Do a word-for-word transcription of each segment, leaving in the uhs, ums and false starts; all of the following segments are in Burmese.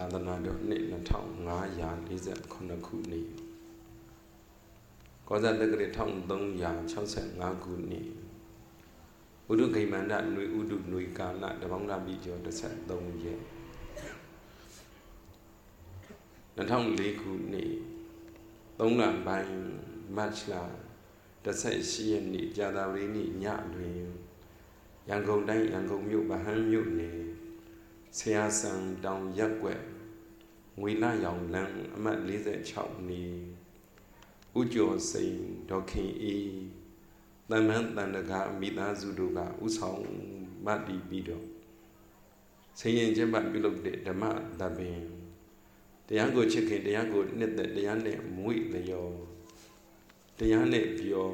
သနာတော်နှစ်နှစ်ထောင်ငါးရာလေးဆယ်ခုနှစ်ခုနှစ်ကောဇာတက္ကရာတစ်ထောင်သုံးရာခြောက်ဆယ်ငါးခုနှစ်ဥဒုခိမန္တနွေဥဒုနွေကာလတပေါင်းလာပြီးကျော်တစ်ဆက်သုံးရက်နှစ်ထောင်လေးခုနှစ်သုံးလပိုင်းမတ်လတစ်ဆက်ရှိရက်နေ့ကြာသပတေးနေ့ညတွင်ရန်ကုန်တိုင်းရန်ကုန်မြို့ဗဟန်းမြို့နယ်ဆရာဆန်တောင်ရက်ွက်ငွေလာရောင်လမ်းအမှတ်၄၆နေဥကျော်စိန်ဒေါခင်အေးတမန်တန်တကာမိသားစုတို့ကဥဆောင်မတ်တီပြီးတော့ဆင်ရင်ကျင်းပပြုလုပ်တဲ့ဓမ္မသဘင်တရားကိုချစ်ခင်တရားကိုနှစ်သက်တရားနဲ့မွေ့လျော်တရားနဲ့ပြော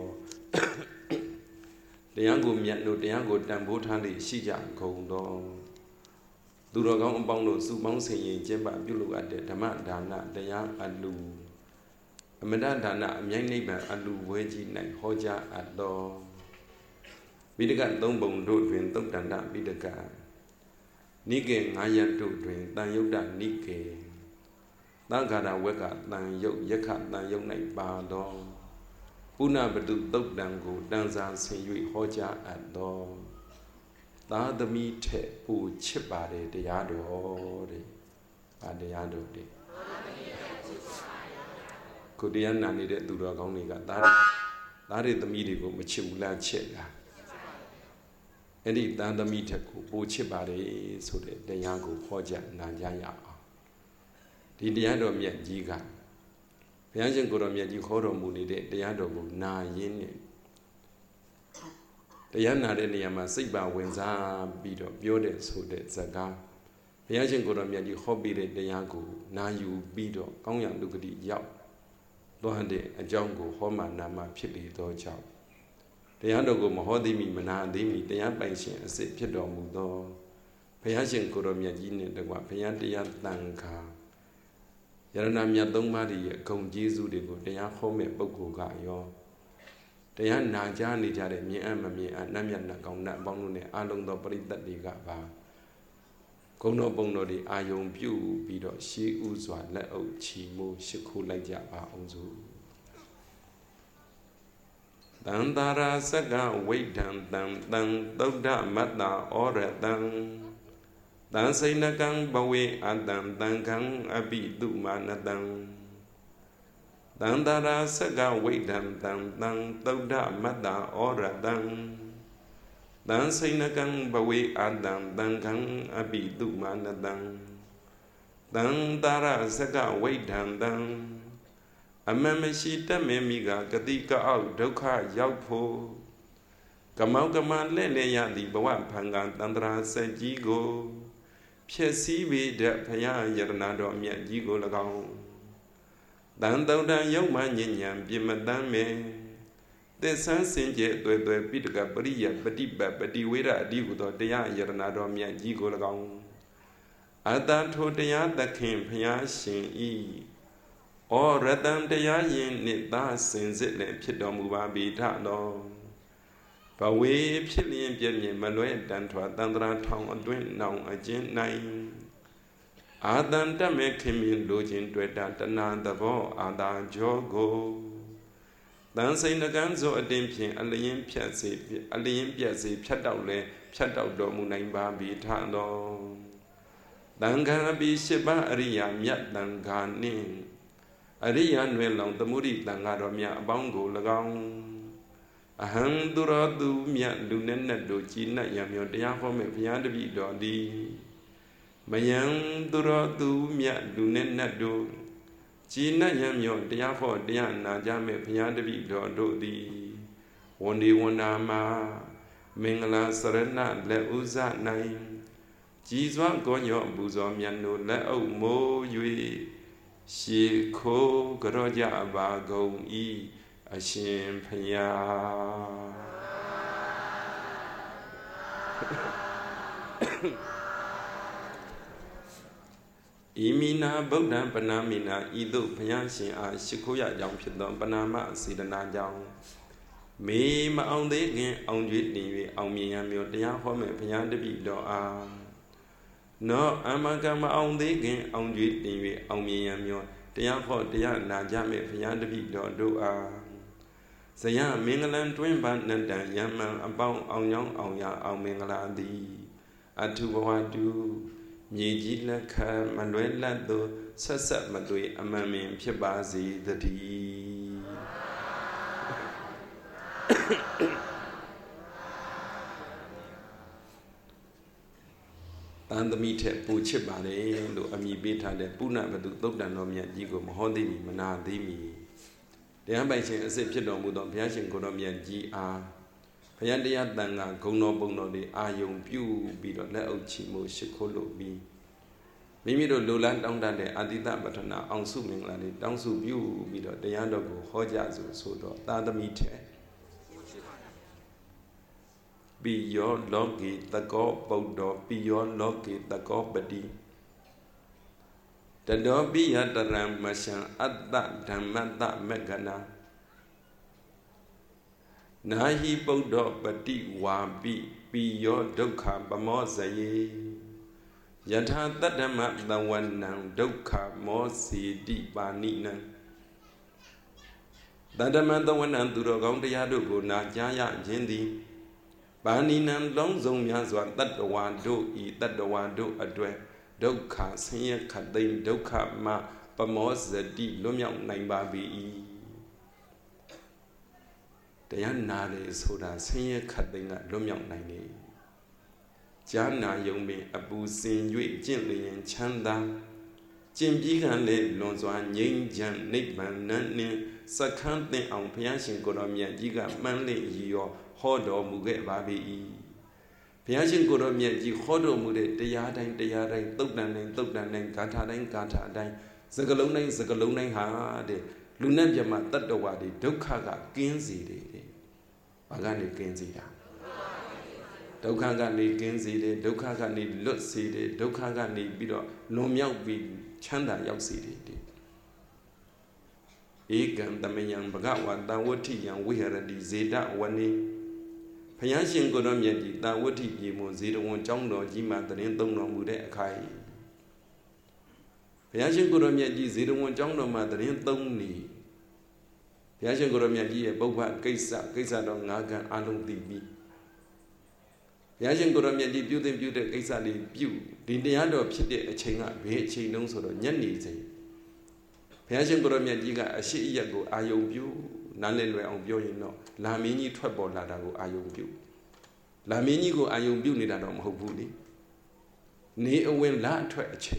တရားကိုမြတ်လို့တရားကိုတန်ဖိုးထားလေရှိကြကုန်တော့သူတော်ကောင်းအပေါင်းတို့စုပေါင်းဆင်ရင်ကျင့်ပပြုလုပ်အပ်တဲ့ဓမ္မဒါနတရားအလူအမတဒါနအမြိုက်နိဗ္ဗာန်အလူဝဲကြီး၌ဟောကြားအပ်တော်ပိဋကသုံးပုံတို့တွင်သုတ်တန္တပိဋကနိကေငါးရပ်တို့တွင်တန်ယုတ်တနိကေသံဃာရဝက်ကတန်ယုတ်ယက္ခတန်ယုတ်၌ပါတော်ပုဏ္ဏပတုသုတ်တံကိုတန်စာဆင်၍ဟောကြားအပ်တော်သာသမီထက်ပူချစ်ပါတယ်တရားတော်တဲ့။ဗာတရားတော်တဲ့။ကိုတရားနာနေတဲ့သူတော်ကောင်းတွေကသားတွေသားတွေသမီးတွေကိုမချစ်ဘူးလားချစ်လား။အဲ့ဒီသာသမီထက်ကိုပူချစ်ပါတယ်ဆိုတဲ့တရားကိုဟောကြားနာကြားရအောင်။ဒီတရားတော်မြတ်ကြီးကဘုရားရှင်ကိုယ်တော်မြတ်ကြီးခေါ်တော်မူနေတဲ့တရားတော်ကိုနာရင်းနဲ့တရားနာတဲ့နေရာမှာစိတ်ပါဝင်စားပြီးတော့ပြောတဲ့ဆိုတဲ့ဇာတ်ကားဘုရားရှင်ကိုယ်တော်မြတ်ကြီးဟောပြီးတဲ့တရားကိုနာယူပြီးတော့ကောင်းရလူကတိရောက်သွားတဲ့အကြောင်းကိုဟောမှနာမှဖြစ်လေသောကြောင့်တရားတော်ကိုမဟောသိမိမနာသိမိတရားပိုင်ရှင်အစစ်ဖြစ်တော်မူသောဘုရားရှင်ကိုယ်တော်မြတ်ကြီးနဲ့တကွဘုရားတရားတန်ခါယရဏမြတ်သုံးပါးရဲ့ဂုဏ်ကျေးဇူးတွေကိုတရားဟောမဲ့ပုဂ္ဂိုလ်ကရောတရားနာကြားနေကြတဲ့မြင်အပ်မမြင်အပ်နတ်မြတ်နတ်ကောင်းနတ်အပေါင်းတို့နဲ့အလုံးသောပရိသတ်တွေကပါဂုဏ်တော်ပုံတော်တွေအာယုံပြုပြီးတော့ရှေးဥစွာလက်အုပ်ချီမိုးရှိခိုးလိုက်ကြပါအောင်စို့တန်တာရာစကဝိဒံတံတံသုဒ္ဓမတ္တဩရတံတန်စိဏကံဘဝေအတံတံခံအပိတုမာနတံတန်တာရာစကဝိဒံတံတံသုဒ္ဓမတ္တဩရတံတန်စိဏကံဘဝေအတံတံခံအပိတုမာနတံတန်တာရာစကဝိဒံတံအမမရှိတတ်မေမိကဂတိကအောက်ဒုက္ခရောက်ဖို့ကမောကမလဲ့လဲရသည်ဘဝဖန်ကတန္တရာစက်ကြီးကိုဖြစ်စည်းပေတဲ့ဘုရားယရဏတော်အမြတ်ကြီးကို၎င်းတန်တုံတန်ယုံမှညဉ့်ညံပြမတမ်းမေသစ္ဆန်းစင်ကြဲတွေ့တွေ့ပိဋကပရိယပฏิပတ်ပฏิဝေဒအဓိဟုသောတရားယရဏတော်မြတ်ကြီးကို၎င်းအတန်ထိုတရားသခင်ဘုရားရှင်ဤဩရတံတရားယင်နှင့်သာစင်စစ်လည်းဖြစ်တော်မူပါပြီထတော်ဘဝေဖြစ်လျင်ပြည့်မြင်မလွဲတန်ထွာတန္တရာထောင်အတွင်းနောင်အကျဉ်းနိုင်အာတန်တမေခင်မင်းလိုခြင်းတွေ့တာတဏသဘောအာသာကြောကိုတန်စိန်ကံဆိုအတင်းဖြင့်အလျင်ဖြတ်စေအလျင်ပြတ်စေဖြတ်တောက်လဲဖြတ်တောက်တော်မူနိုင်ပါပြီထတော်တန်ခါပိရှိပါအရိယာမြတ်တန်ခါနှင့်အရိယာနွယ်လောင်သမုဒိတန်ခါတော်မြတ်အပေါင်းကို၎င်းအဟံသူရောသူမြတ်လူနဲ့နဲ့တို့ကြည်နတ်ရမြောတရားဟောမဲ့ဘုရားတပည့်တော်သည်မယံသူရောသူမြတ်လူနဲ့နဲ့တို့ကြည်နတ်ရမြောတရားဟောတရားနာကြမဲ့ဘုရားတပည့်တော်တို့သည်ဝန်ဒီဝန်နာမှာမင်္ဂလာစရဏလက်ဥဇ၌ကြည်စွာကောညောပူဇော်မြတ်တို့လက်အုပ်မိုး၍ရှေခိုးကြောကြပါကုန်၏အရှင်ဖယားဣမိနာဗုဒ္ဓံပနာမိနာဤသို့ဘုရားရှင်အားရှိခိုးရကြောင်းဖြစ်သောပနာမစေတနာကြောင့်မေမအောင်သေးခင်အောင်ကျွေးတင်၍အောင်မြင်ရမျိုးတရားဟောမဲ့ဘုရားတပည့်တော်အား no amakama on the again on you on me and your dear hot dear Najame Fiandabi do ah. Saya Mingalan twin band Nanda Yaman about on young on ya on Mingala di Atuwadu Nijila Ka Manuela do Sasa Madui Amami Piabazi the D. And the meat Puchibane, do Ami Beta, the Puna, but do Dodanomia, Gigo, Mohodi, Manadimi. The ambition is a piano with on Piachin Godomia G R. Payandia Danga, Gono Bono, the Ayong Pew, be the Leo Chimo, Shikolo be. Mimi do Luland down that the Adida Batana, on swimming like down so view, be the Yandago, Hojazu, so the meat. Be your logi, the god bodo, be your logi, the god body. The door be at the ramashan at that damata megana. Nahi bodo badi wa be, be your doka bamozaye. Yata that damat the one now, doka more see deep banina. That damat the one and do the gonda yadugo, na jaya jendi. Baninan long zone yazwa that the one do eat that the one do a dwe. Doka, senior Kadin, Doka ma, Bamos the deep Lumyang nine baby. The young Nade soda, senior Kadin at Lumyang nine. Jana Yomi, Abu Sin, you gently and Chanda. Jim Gigan le Lonzwan, Yin Jan, Nickman, Nani, Sakante on Pianchin Goromia, Giga, Manly, your Hodo Muget baby. Piachin Goromia, Hodo Mude, the Yadang, the Yadang, Tugdan, Tugdan, Gata, Gata, Zagalone, Zagalone, Hade, Lunabjama, Tatawadi, Dokaga, Genzi, Bagani Genzi. Dokaga need Genzi, Dokaga need Lutsi, Dokaga need Bido, Lomiao be Chanda Yoxi. Egan, the Mayan Bagawa, Dawati, and we had a Zeta one. Payashin Godomia, that would he give Mozilla one Jongo, Jima, the Nindon Mude Kai. Payashin Godomia, zero one Jongo, Mother Nindoni. Payashin Godomia, Boba, Kaisa, Kaisa don Naga, Alon D B. Payashin Godomia, beauty, beauty, Kaisa, the Bew, the Diado Pity, a chain up, be chain no sort of Yanni. Payashin Godomia, Giga, a she yago, Ayo Bew. None on Bioin no, La Mini trouble Ladago Ayong Bew. La Mini go Ayong Bew need on Hobuli. Nay, when la twitch.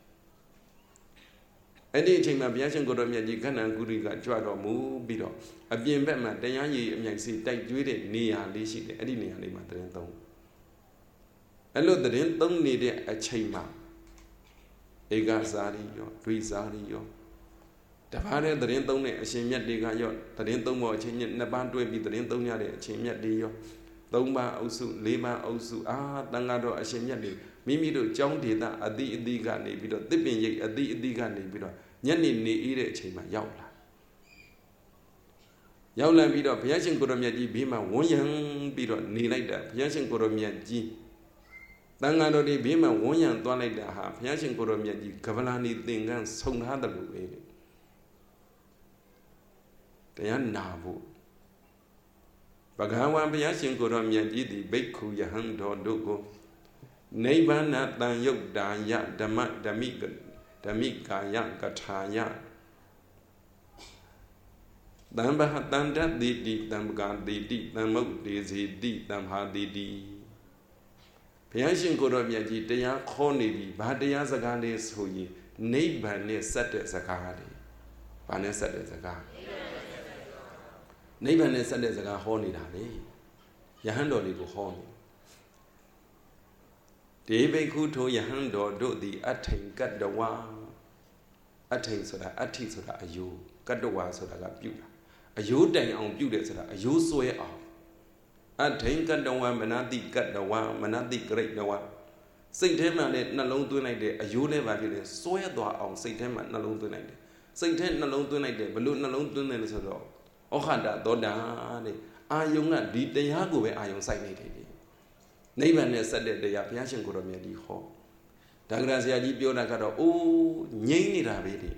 Any chain of Yashan Godomia, Gana Guriga, Jado, Moo, Bido. A bien Batman, the Yayi, Yaxi, take Judy, Nia, Lishi, Eddie, and the Matrenton. I look the Renton needed a chain map. Egazari, Rizari, the father the Renton, a shame yet digayo, the Renton more change in the band to be the Renton yard, a shame yet dio. Tomba also, Lema also, ah, Dangado, a shame yet. Mimi do John did that a di digani, bido, dipping ye a di digani, bido, Yanni ni eat a chima, Yaula. Yaula bido, Piachin Goromia G, Bima, one young bido, ni like that, Piachin Goromia G. Dangado de Bima, one young one like that, Piachin Goromia G, Cavalani thing and so hard to do. They are Nabu. Bagawa Piachin Goromia G, the Baku Yahan do Dogo. Neighbor not than yok da ya damat damika damika ya kataya. Damba hat done that di di dam gan di di dam mok di zi di dam ha di di. Piachin Goromia G, they are corny, but they are Zagani so ye. Neighbor near set as a card. Bane set as a car. Neighbor near set as a car horny. Yahandoli go horny. David Kuto Yahando do the attain got the one attain so that atti so that a you got the one so that a beauty. A you dang on beauty so that a you swear off. Attain got the one, Manati got the one, Manati great the one. Saint Emma let Nalon do night day, a you never did it, swear the on Saint Emma Nalon do night day. Saint Emma Nalon do night day, balloon Nalon do night so dog. Oh, Hada, Doda, I young not did the Yago where I on side. Neighbor said that they are Piachin Goromia di Ho. ဒါကရာဆရာကြီးပြောတာကတော့အိုးငြိမ့်နေတာပဲဒီ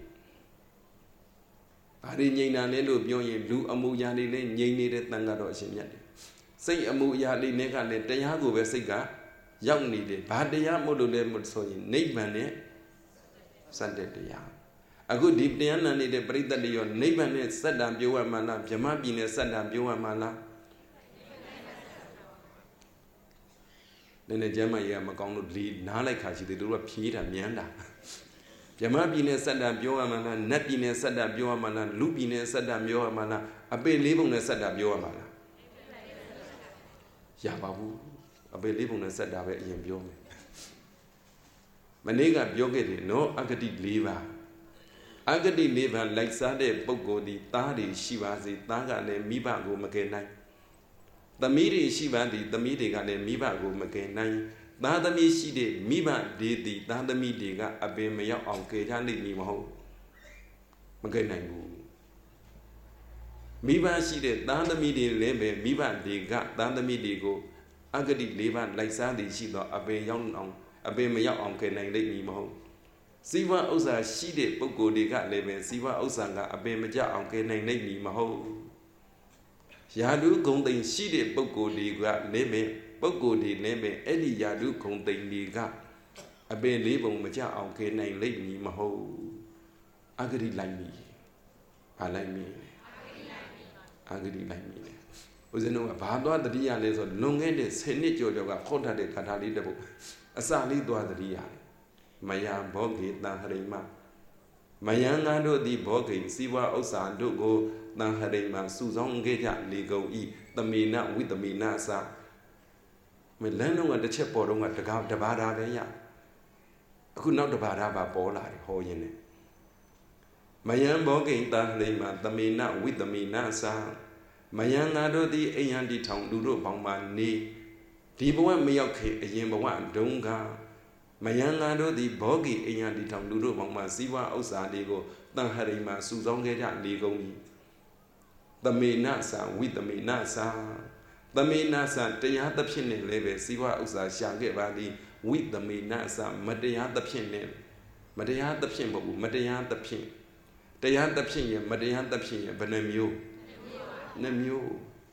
ဘာတွေငြိမ့်တာလဲလို့ပြောရင်လူအမှုရာတွေလည်းငြိမ့်နေတဲ့တန်ကတော့အရှင်မြတ်တယ်စိတ်အမှုရာတွေနဲ့ကလည်းတရားကိုပဲစိတ်ကရောက်နေတယ်ဘာတရားမို့လို့လဲမို့ဆိုရင်နိဗ္ဗာန်နဲ့စတဲ့တရားအခုဒီတရားနာနေတဲ့ပရိသတ်တွေရောနိဗ္ဗာန်နဲ့စက်တံပြောရမှာလားဗြဟ္မပြည်နဲ့စက်တံပြောရမှာလားနည်းနည်းကျမ်းမာရေးမကောင်းလို့လီနားလိုက်ခါရှိတယ်တို့ကဖြေးတာမြန်းတာဗြဟ္မပြည်နဲ့စက်တံပြောရမှာလားနတ်ပြည်နဲ့စက်တံပြောရမှာလားလူပြည်နဲ့စက်တံပြောရမှာလားအပေလေးပုံနဲ့စက်တံပြောရမှာလားရပါဘူးအပေလေးပုံနဲ့စက်တံပဲအရင်ပြောမယ်မနေ့ကပြောခဲ့တယ်နော်အဂတိ၄ပါးအဂတိ၄ပါးလိုက်စားတဲ့ပုဂ္ဂိုလ်ဒီသားတွေရှိပါစေသားကလည်းမိဘကိုမကယ်နိုင်သမီးတွေရှိပါသည်သမီးတွေကလည်းမိဘကိုမကယ်နိုင်သားသမီးရှိတဲ့မိဘတွေဒီသားသမီးတွေကအပင်မရောက်အောင်ကယ်ချနိုင်မည်မဟုတ်မကယ်နိုင်ဘူးမိဘရှိတဲ့သားသမီးတွေလည်းပဲမိဘတွေကသားသမီးတွေကိုအဂတိ၄ပါးလိုက်စားသည်ရှိတော့အပင်ရောက်အောင်အပင်မရောက်အောင်ကယ်နိုင်လိမ့်မည်မဟုတ်စီဝါဥစ္စာရှိတဲ့ပုဂ္ဂိုလ်တွေကလည်းပဲစီဝါဥစ္စာကအပင်မကျအောင်ကယ်နိုင်လိမ့်မည်မဟုတ်ယာတုဂုံတိန်ရှိတဲ့ပုဂ္ဂိုလ်တွေကလည်းပဲပုဂ္ဂိုလ်တွေလည်းပဲအဲ့ဒီယာတုဂုံတိန်တွေကအပင်လေးပုံမကျအောင်ကယ်နိုင်လိမ့်မည်မဟုတ်အဂတိလိုက်မည်ဘာလိုက်မည်အဂတိလိုက်မည်ဦးဇင်းတို့ကဘာသွားတတိယလဲဆိုလွန်ခဲ့တဲ့ဆယ်နှစ်ကျော်ကျော်ကခေါ်ထားတဲ့ခါထားလေးတစ်ပုဒ်အစလေးသွားတတိယမယံဘောဂေတံဟရိမမယံငါတို့သည်ဘောဂိစီဝါဥစ္စာတို့ကိုတံဟရိမစုဆောင်ခဲ့ကြလေကုန်ဤသမေနဝိသမေနသမလန်းတော့ကတစ်ချက်ပေါ်တော့ကတကားတဘာသာပဲရအခုနောက်တဘာသာပါပေါ်လာတယ်ဟောရင်းနဲ့မယံဘောဂိတံဟရိမသမေနဝိသမေနသမယံငါတို့သည်အိယံဒီထောင်လူတို့ပေါင်းပါနေဒီဘဝမရောက်ခေအရင်ဘဝဒုံကမယံငါတို့သည်ဘောဂိအိယံဒီထောင်လူတို့ပေါင်းပါစီဝါဥစ္စာတွေကိုတန်ဟရိမစုဆောင်ခဲ့ကြလေကုန်၏သမေနသဝိသမေနသသမေနသတရားသဖြင့်နဲ့လည်းပဲစီဝါဥစ္စာရှာခဲ့ပါသည်ဝိသမေနသမတရားသဖြင့်နဲ့မတရားသဖြင့်မဟုတ်ဘူးမတရားသဖြင့်တရားသဖြင့်ရမတရားသဖြင့်ရဘယ်နှမျိုးနှမျိုး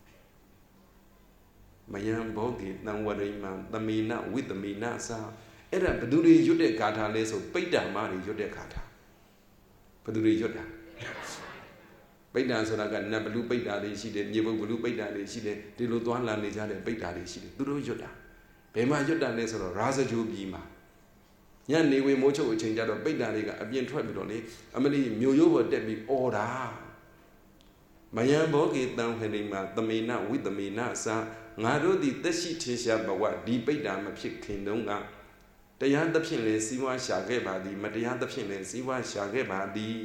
မယံဘောဂိတံဝရိမံသမေနဝိသမေနသအဲ့ဒါဘယ်သူတွေရွတ်တဲ့ဂါထာလဲဆိုပိဋ္ဌာမတွေရွတ်တဲ့ဂါထာဘယ်သူတွေရွတ်တာပိဋ္ဌာဆိုတာကနတ်ဘလူပိဋ္ဌာတွေရှိတယ်မြေဘုတ်ဘလူပိဋ္ဌာတွေရှိတယ်ဒီလိုသွားလာနေကြတဲ့ပိဋ္ဌာတွေရှိတယ်သူတို့ရွတ်တာဘယ်မှာရွတ်တာလဲဆိုတော့ရာဇဂိုပြည်မှာညနေဝေမိုးချုပ်အချိန်ကျတော့ပိဋ္ဌာတွေကအပြင်ထွက်ပြီးတော့လေအမလီမြို့ရိုးပေါ်တက်ပြီးအော်တာမယံဘောဂေတံဟရိမသမေနဝိသမေနသငါတို့သည်သက်ရှိထင်ရှားဘဝဒီပိဋ္ဌာမဖြစ်ခင်တုန်းကတရားသဖြင့်လည်းစီးပွားရှာခဲ့ပါသည်မတရားသဖြင့်လည်းစီးပွားရှာခဲ့ပါသည်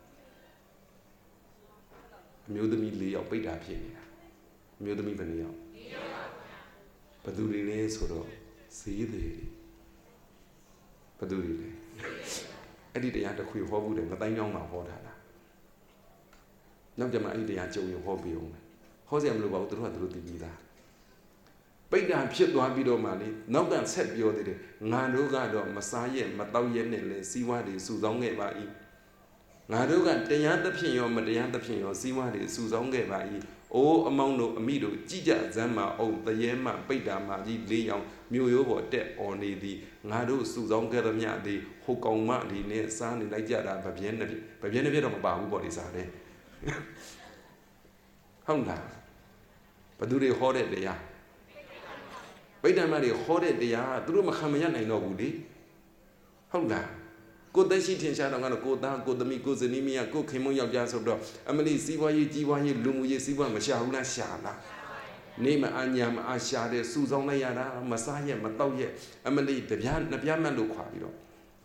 အမျိုးသမီး၄ယောက်ပိဋ္ဌာဖြစ်နေတာအမျိုးသမီးဘယ်နှယောက်ဘယ်သူတွေလဲဆိုတော့ဈေးတယ်ဘယ်သူတွေလဲအဲ့ဒီတရားတစ်ခွေဟောဘူးတယ်မတိုင်းကြောင်းမှာဟောတာလားနောက်ကြမှာအဲ့ဒီတရားကြုံရင်ဟောပြီးအောင်ဟောစရာမလိုပါဘူးသူတို့ကသူတို့သိပြီးသားပိဋ္ဌာဖြစ်သွားပြီးတော့မှလေနောက်ကဆက်ပြောသေးတယ်ငါတို့ကတော့မစားရဲ့မတောက်ရဲ့နဲ့လေစီးဝါးတွေစုဆောင်းခဲ့ပါ၏ငါတို့ကတရားသဖြင့်ရောမတရားသဖြင့်ရောစီးဝါးတွေစုဆောင်းခဲ့ပါ၏အိုးအမောင်းတို့အမိတို့ကြည်ကြဇမ်းမအောင်တရေမပိဋ္ဌာမကြီးလေးယောင်မြို့ရိုးပေါ်တက်អော်နေသည်ငါတို့စုဆောင်းခဲ့သမျှသည်ဟိုကောင်မဒီနဲ့စားနေလိုက်ကြတာဗပြင်းနဲ့ဗပြင်းနဲ့ပြတော့မပါဘူးပေါ့ဒီစားတယ်ဟုတ်လားဘသူတွေဟောတဲ့တရားပိဋ္ဌာမတွေဟောတဲ့တရားသူတို့မခံမရနိုင်တော့ဘူးလေဟုတ်လားကိုသက်ရှိထင်ရှားတော့ကတော့ကိုသားကိုသမီးကိုဇနီးမယားကိုခင်မုန်းယောက်ျားဆိုတော့အမလီစီးပွားရေးကြီးပွားရေးလူမှုရေးစီးပွားမရှာဘူးလားရှာလားနေမအညာမအားရှာတဲ့စူဆောင်းလိုက်ရတာမစားရက်မတောက်ရက်အမလီတပြားနှစ်ပြားမှတ်လို့ခွာပြီးတော့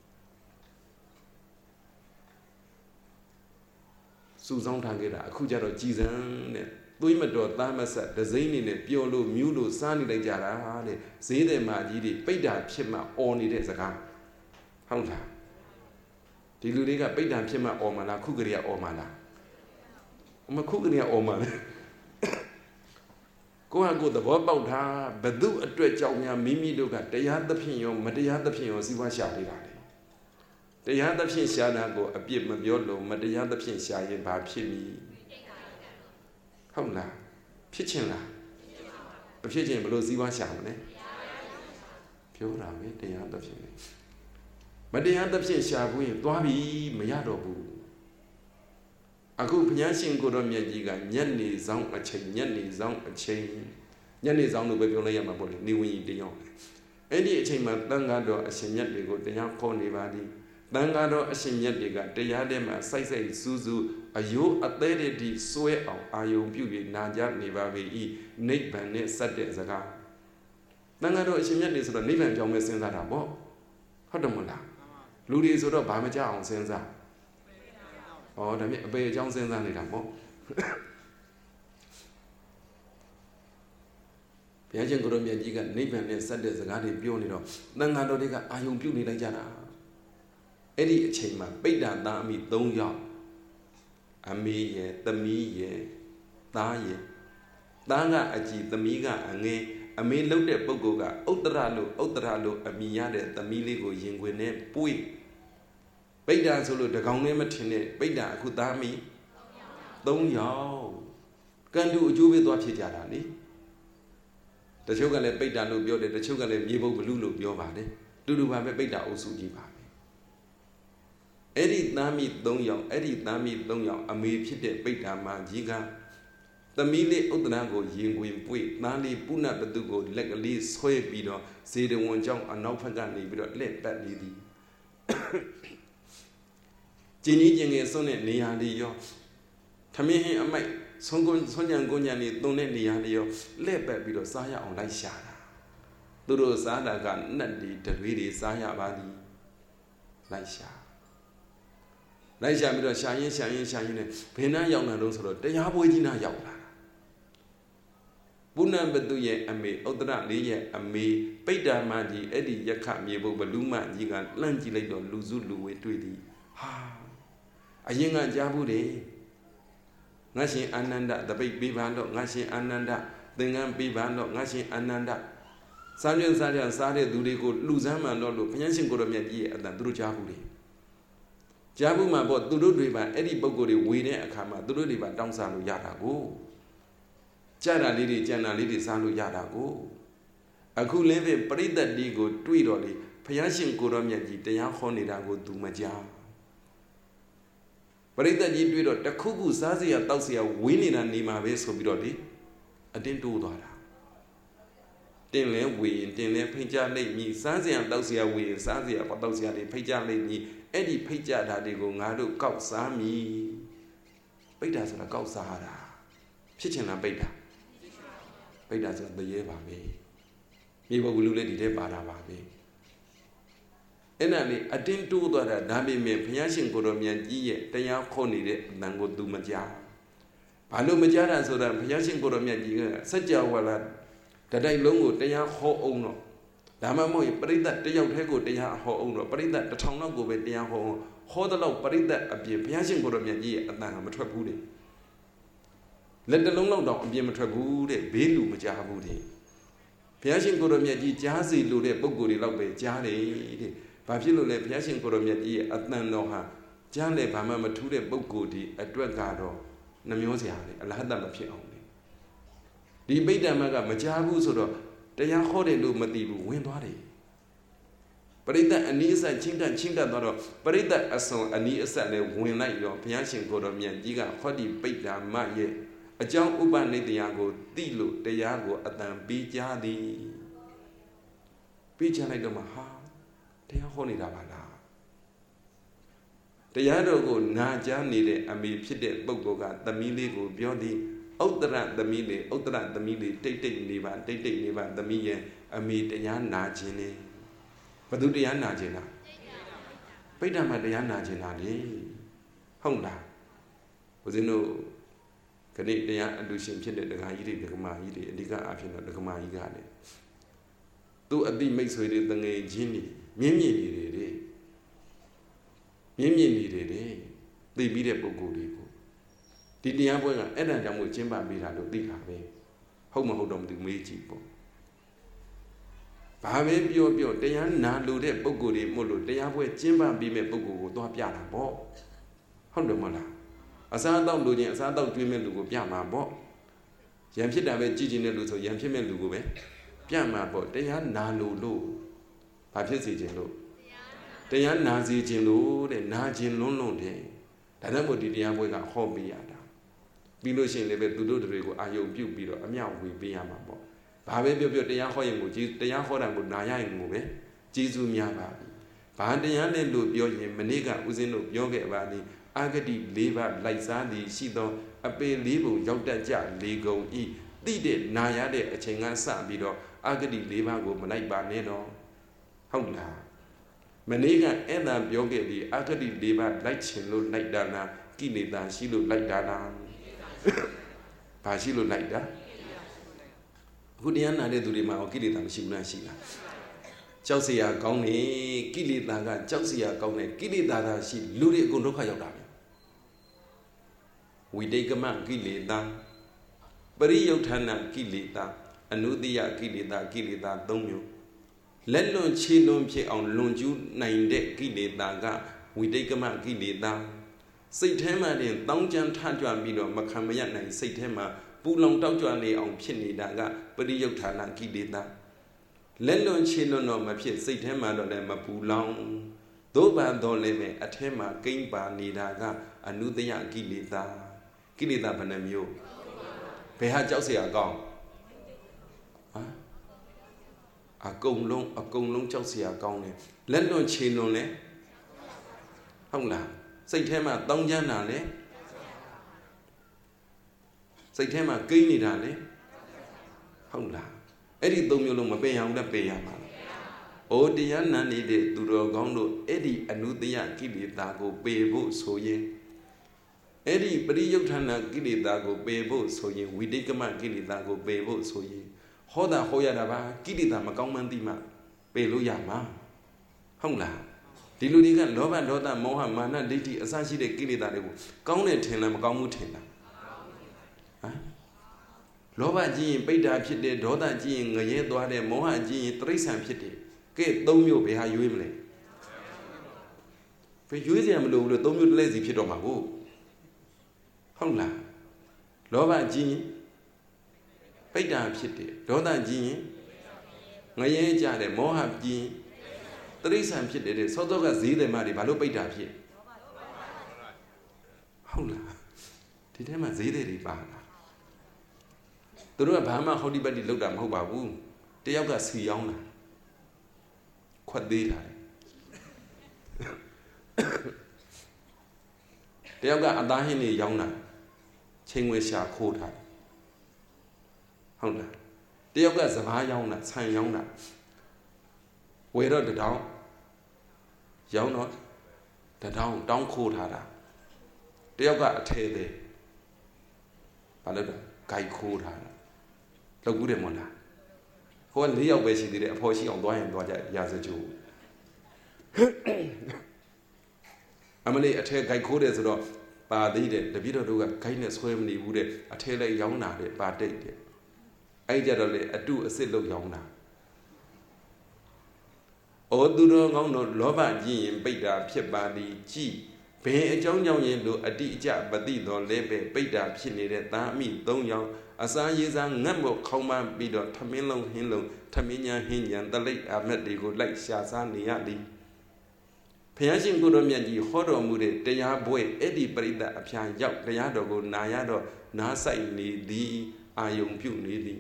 စူဆောင်းထားခဲ့တာအခုကျတော့ကြည်စံတဲ့သွေးမတော်သားမဆက်ဒဇိမ့်နေနဲ့ပျော်လို့မြူးလို့စားနေလိုက်ကြတာတဲ့ဈေးတယ်မာကြီးတွေပိဋ္ဌာဖြစ်မှអော်နေတဲ့စကားဟုတ်လားဒီလူတွေကပိဋ္ဌာဖြစ်မှអော်မလားခုကလေးကអော်မလားမခုကလေးကអော်မလားကိုဟာကိုသဘောပေါက်တာဘသူအတွက်ကြောင့်များမိမိတို့ကတရားသဖြင့်ရောမတရားသဖြင့်ရောစီးပွားရှာနေတာလေတရားသဖြင့်ရှာတာကိုအပြစ်မပြောလို့မတရားသဖြင့်ရှာရင်ဘာဖြစ်မီဟုတ်လားဖြစ်ချင်လားမဖြစ်ချင်ဘလို့စီးပွားရှာမလဲပြောတာပဲတရားသဖြင့်မတရားသဖြင့်ရှာဖို့ရင်သွားပြီမရတော့ဘူးအခုဘုရားရှင်ကိုတော်မြတ်ကြီးကညနေဆောင်အချိန်ညနေဆောင်အချိန်ညနေဆောင်လို့ပဲပြောလိုက်ရမှာပေါ့လေနေဝင်ကြီးတရားအဲ့ဒီအချိန်မှာတန်ခါတော်အရှင်မြတ်တွေကိုတရားခေါ်နေပါသည်တန်ခါတော်အရှင်မြတ်တွေကတရားထဲမှာစိုက်စိုက်စူးစူးအယိုးအသေးတည်းစွဲအောင်အာယုံပြုပြီးနာကြနေပါပြီဤနိဗ္ဗာန်နဲ့စက်တဲ့စကားတန်ခါတော်အရှင်မြတ်တွေဆိုတော့နိဗ္ဗာန်ကြောင်းပဲစဉ်းစားတာပေါ့ဟုတ်တယ်မလားလူတွေဆိုတော့ဘာမကြအောင်စဉ်းစားဩဒါမြင်အပေအကြောင်းစဉ်းစားနေတာပေါ့ဘုရားရှင်ကိုရောမြတ်ကြီးကနိဗ္ဗာန်နဲ့စက်တဲ့စကားတွေပြောနေတော့တန်ခါတော်တွေကအာယုံပြုတ်နေလိုက်ကြတာအဲ့ဒီအချိန်မှာပိဋ္ဌာသားအမိ၃ယောက်အမေရဲ့သမီးရဲ့သားရဲ့သားကအကြည်သမီးကအငယ်အမေလှုပ်တဲ့ပုဂ္ဂိုလ်ကဥတ္တရလို့ဥတ္တရလို့အမိရတဲ့သမီးလေးကိုရင်ခွင်နဲ့ပွေးပိဋ္ဌာဆိုလို့တကောင်နဲ့မထင်နဲ့ပိဋ္ဌာအခုသားမိ၃ယောက်ကံတူအကျိုးပဲသွားဖြစ်ကြတာလေတချို့ကလည်းပိဋ္ဌာလို့ပြောတယ်တချို့ကလည်းမြေပုတ်ဘလူလို့ပြောပါတယ်တူတူပါပဲပိဋ္ဌာအုပ်စုကြီးပါပဲအဲ့ဒီသားမိ၃ယောက်အဲ့ဒီသားမိ၃ယောက်အမေဖြစ်တဲ့ပိဋ္ဌာမကြီးကသမီးလေးဥတ္တရကိုရင်ခွင်ပွေသားလေးပုဏ္ဏပတုကိုလက်ကလေးဆွဲပြီးတော့ဇေဒဝန်ကြောင့်အနောက်ဘက်ကနေပြီးတော့လက်ပတ်နေသည်ကျင်းကြီးကျင်ငယ်ဆုံးတဲ့နေရာလေးရောထမင်းဟင်းအမိုက်ဆုံးကွန်းဆုံးညံကွန်းညံလေးသုံးတဲ့နေရာလေးရောလက်ပတ်ပြီးတော့စားရအောင်လိုက်ရှာတာသူတို့စားတာကနှက်တွေတရွေးတွေစားရပါသည်လိုက်ရှာလိုက်ရှာပြီးတော့ရှာရင်ရှာရင်ရှာရင်နဲ့ဘယ်နှရောက်လာတော့ဆိုတော့တရားပွဲကြီးနာရောက်လာပုဏ္ဏပတုရဲ့အမေဥတ္တရလေးရဲ့အမေပိဋ္ဌာမကြီးအဲ့ဒီယက္ခမြေဘုဘလူမကြီးကလှမ်းကြည့်လိုက်တော့လူစုလူဝေတွေ့သည်ဟာအရင်ကကြားဘူးတယ်ငါရှင်အာနန္ဒတပိတ်ပေးပါတော့ငါရှင်အာနန္ဒသင်္ကန်းပေးပါတော့ငါရှင်အာနန္ဒစားပြန်စားပြန်စားတဲ့သူတွေကိုလူစမ်းမှန်တော့လို့ဘုရားရှင်ကိုရောမြတ်ကြီးရဲ့အတန်သူတို့ကြားဘူးတယ်ကြားဘူးမှာပေါ့သူတို့တွေပါအဲ့ဒီပုံကိုယ်တွေဝေတဲ့အခါမှာသူတို့တွေပါတောင်းစားလို့ရတာကိုကြားတာလေးတွေကြံတာလေးတွေစားလို့ရတာကိုအခုလည်းပဲပရိသတ်ဒီကိုတွေးတော့လေဘုရားရှင်ကိုရောမြတ်ကြီးတရားဟောနေတာကိုသူမကြားပရိသတ်ကြီးတွေးတော့တခုခုစားစရာတောက်စရာဝင်းနေတာနေမှာပဲဆိုပြီးတော့လေအတင်းတိုးသွားတာတင်လဲဝေရင်တင်လဲဖိတ်ကြလိုက်မြည်စားစရာတောက်စရာဝေရင်စားစရာတောက်စရာတွေဖိတ်ကြလိုက်မြည်အဲ့ဒီဖိတ်ကြတာတွေကိုငါတို့ကောက်စားမည်ပိဋ္ဌာဆိုတာကောက်စားတာဖြစ်ချင်တာပိဋ္ဌာပိဋ္ဌာဆိုတာတရေပါပဲမြေဘဝလူလည်းဒီထဲပါတာပါပဲအဲ့ဒါလေအတင်းတိုးသွားတာဒါပေမဲ့ဘုရားရှင်ကိုတော်မြတ်ကြီးရဲ့တရားခေါ်နေတဲ့အတန်ကိုသူမကြားဘာလို့မကြားတာဆိုတာဘုရားရှင်ကိုတော်မြတ်ကြီးကစัจ java လာတတိုက်လုံးကိုတရားဟောအောင်တော့ဒါမှမဟုတ်ပရိသတ်တယောက်တည်းကိုတရားဟောအောင်တော့ပရိသတ်တစ်ထောင်လောက်ကိုပဲတရားဟောအောင်ဟောတဲ့လောက်ပရိသတ်အပြင်ဘုရားရှင်ကိုတော်မြတ်ကြီးရဲ့အတန်ကမထွက်ဘူးတဲ့လက်တလုံးလောက်တော့အပြင်မထွက်ဘူးတဲ့ဘေးလူမကြားဘူးတဲ့ဘုရားရှင်ကိုတော်မြတ်ကြီးကြားစီလို့တဲ့ပုံကိုယ်တွေလောက်ပဲကြားတယ်တဲ့ဘာဖြစ်လို့လဲဘုရားရှင်ကိုတော်မြတ်ကြီးရဲ့အတန်တော်ဟာကြားလေဘာမှမထူးတဲ့ပုံကိုယ်ဒီအတွက်ကတော့နှမျောစရာလေအလားတမဖြစ်အောင်လေဒီပိဋ္ဌာမကမကြားဘူးဆိုတော့တရားဟောတယ်လို့မသိဘူးဝင်သွားတယ်ပရိသတ်အနည်းအဆက်ချင်းကချင်းကသွားတော့ပရိသတ်အစုံအနည်းအဆက်လည်းဝင်လိုက်ရောဘုရားရှင်ကိုတော်မြတ်ကြီးကဟောဒီပိဋ္ဌာမရဲ့အကြောင်းဥပနိတရားကိုသိလို့တရားကိုအတန်ပေးကြသည်ပေးချလိုက်တော့မှဟာတရားဟောနေတာပါလားတရားတော်ကိုနာကြားနေတဲ့အမေဖြစ်တဲ့ပုဂ္ဂိုလ်ကသမီးလေးကိုပြောသည်ဥတ္တရသမီးလေးဥတ္တရသမီးလေးတိတ်တိတ်နေပါတိတ်တိတ်နေပါသမီးရဲ့အမေတရားနာခြင်းလေဘယ်သူတရားနာခြင်းလားပိဋ္ဌာမတရားနာခြင်းလားလေဟုတ်လားဦးဇင်းတို့ခဏတရားအတူရှင်ဖြစ်တဲ့ဒကာကြီးတွေဒကမာကြီးတွေအဓိကအဖြစ်တော့ဒကမာကြီးကလည်းသူ့အတိမိတ်ဆွေတွေတငယ်ချင်းတွေမြင့်မြင့်နေတယ်တဲ့မြင့်မြင့်နေတယ်တဲ့သိပြီးတဲ့ပုဂ္ဂိုလ်တွေကိုဒီတရားပွဲကအဲ့ဒါကြောင့်မို့ကျင်းပပေးတာလို့သိတာပဲဟဟုတ်မဟုတ်တော့မသိမေးကြည့်ပေါ့ဘာပဲပြောပြောတရားနာလို့တဲ့ပုဂ္ဂိုလ်တွေမို့လို့တရားပွဲကျင်းပပြီးမဲ့ပုဂ္ဂိုလ်ကိုသွားပြတာပေါ့ဟုတ်တယ်မလားအစားအသောက်လိုခြင်းအစားအသောက်ကျွေးမဲ့လူကိုပြမှာပေါ့ရံဖြစ်တာပဲကြည်ကျင်တဲ့လူဆိုရံဖြစ်မဲ့လူကိုပဲပြမှာပေါ့တရားနာလို့လို့ဘာဖြစ်စေခြင်းလို့တရားနာစေခြင်းလို့တဲ့နာခြင်းလွန်းလွန်းတယ်ဒါကြောင့်မို့ဒီတရားပွဲကဟောပေးရတာပြီးလို့ရှိရင်လည်းပဲသူတို့တွေကိုအာယုံပြုတ်ပြီးတော့အမြောက်ဝေပေးရမှာပေါ့ဘာပဲပြောပြောတရားဟောရင်ကိုတရားဟောတာကိုနာရရင်ကိုပဲကျေးဇူးများပါပြီဘာတရားလဲလို့ပြောရင်မနေ့ကဦးဇင်းတို့ပြောခဲ့ပါသည်အာဂတိ၄ပါးလိုက်စားသည်ရှိသောအပေလေးပုံရောက်တတ်ကြလေကုန်ဤတိတဲ့နာရတဲ့အချိန်ကစပြီးတော့အာဂတိ၄ပါးကိုမလိုက်ပါနဲ့တော့ဟုတ်လားမနေ့ကအဲ့ဒါပြောခဲ့ပြီးအာဂတိ၄ပါးလိုက်ချင်လို့လိုက်တာလားကိလေသာရှိလို့လိုက်တာလားဘာရှိလို့လိုက်တာအခုတရားနာတဲ့သူတွေမှာကိလေသာမရှိဘူးလားရှိလားကြောက်เสียကောင်းနေကိလေသာကကြောက်เสียကောင်းနေကိလေသာသာရှိလူတွေအကုန်ဒုက္ခရောက်တာပဲဝိတိတ်ကမကိလေသာပရိယုဋ္ဌာဏကိလေသာအနုတ္တိယကိလေသာကိလေသာ၃မျိုးလက်လွန်ခြေလွန်ဖြစ်အောင်လွန်ကျူးနိုင်တဲ့ကိလေသာကဝိတိတ်ကမကိလေသာစိတ်ထဲမှာတင်တောင်းကြမ်းထကြွပြီးတော့မခံမရနိုင်စိတ်ထဲမှာပူလောင်တောက်ကြွနေအောင်ဖြစ်နေတာကပရိယုဋ္ဌာဏကိလေသာလက်လွန်ခြေလွန်တော့မဖြစ်စိတ်ထဲမှာတော့လည်းမပူလောင်သို့ပါတော့လည်းပဲအထဲမှာကိမ့်ပါနေတာကအနုတ္တယကိလေသာကိလေသာဘယ်နှမျိုးဘယ်ဟာကြောက်เสียကောင်းဟမ်အကုန်လုံးအကုန်လုံးကြောက်เสียကောင်းတယ်လက်လွန်ခြေလွန်လဲဟုတ်လားစိတ်ထဲမှာတောင်းကြမ်းတာလဲစိတ်ထဲမှာကိန်းနေတာလေဟုတ်လားအဲ့ဒီသုံးမျိုးလုံးမပင်အောင်လည်းပင်ရမှာလား။အိုတရားနာနေတဲ့သူတော်ကောင်းတို့အဲ့ဒီအနုတ္တယကိလေသာကိုပယ်ဖို့ဆိုရင်အဲ့ဒီပရိယုဋ္ဌာဏကိလေသာကိုပယ်ဖို့ဆိုရင်ဝိတိတ်ကမကိလေသာကိုပယ်ဖို့ဆိုရင်ဟောတာဟောရတာပါကိလေသာမကောင်းမှန်းသိမှပယ်လို့ရမှာဟုတ်လားဒီလူတွေကလောဘဒေါသမောဟမာနဒိဋ္ဌိအစရှိတဲ့ကိလေသာတွေကိုကောင်းတယ်ထင်လားမကောင်းဘူးထင်လားဟမ်လောဘကြီးရင်ပိဋ္ဌာဖြစ်တယ်ဒေါသကြီးရင်ငရဲသွားတယ်မောဟကြီးရင်တိရစ္ဆာန်ဖြစ်တယ်ကဲသုံးမျိုးဘယ်ဟာရွေးမလဲဘယ်ရွေးစရာမလိုဘူးလို့သုံးမျိုးတလဲစီဖြစ်တော့မှာကိုဟုတ်လားလောဘကြီးရင်ပိဋ္ဌာဖြစ်တယ်ဒေါသကြီးရင်ငရဲကြတယ်မောဟကြီးရင်တိရစ္ဆာန်ဖြစ်တယ်စောစောကဈေးတယ်မတွေဘာလို့ပိဋ္ဌာဖြစ်ဟုတ်လားဒီထဲမှာဈေးတယ်တွေပါလားသူတို့ကဘာမှဟောဒီပတ်တိလောက်တာမဟုတ်ပါဘူးတယောက်ကစီရောင်းတာခွက်သေးတာတယောက်ကအသားဟင်းတွေရောင်းတာချိန်ဝဲရှာခိုးတာဟုတ်လားတယောက်ကစပားရောင်းတာဆန်ရောင်းတာဝယ်တော့တထောင်ရောင်းတော့တထောင်တောင်းခိုးထားတာတယောက်ကအထဲသေးဘာလို့လဲဂိုက်ခိုးထားတာလောက်ဘူးတယ်မဟုတ်လားဟိုက၄ယောက်ပဲရှိသေးတယ်အဖော်ရှိအောင်သွားရင်သွားကြရာဇကြိုးအမလေးအထဲဂိုက်ခိုးတယ်ဆိုတော့ပါသေးတယ်တပည့်တော်တို့ကဂိုက်နဲ့ဆွဲမနေဘူးတဲ့အထဲလိုက်ရောင်းတာတဲ့ပါတိတ်တဲ့အဲ့ကြတော့လေအတုအစစ်လောက်ရောင်းတာဩသူတော်ကောင်းတို့လောဘကြီးရင်ပိဋ္ဌာဖြစ်ပါသည်ကြည်ဘယ်အကြောင်းကြောင့်ရင်လို့အတိအကျပတိတော်လဲပဲပိဋ္ဌာဖြစ်နေတဲ့သာအမိသုံးယောက်အစာရေးစားငတ်မို့ခေါင်းမပြီးတော့ထမင်းလုံးဟင်းလုံးထမင်းညာဟင်းညာတလိပ်အမက်တွေကိုလိုက်ရှာစားနေရသည်ဘုရားရှင်ကိုတော်မြတ်ကြီးဟောတော်မူတဲ့တရားပွဲအဲ့ဒီပရိသတ်အဖျားရောက်တရားတော်ကိုနာရတော့နားဆိုင်နေသည်အာယုံပြုနေသည်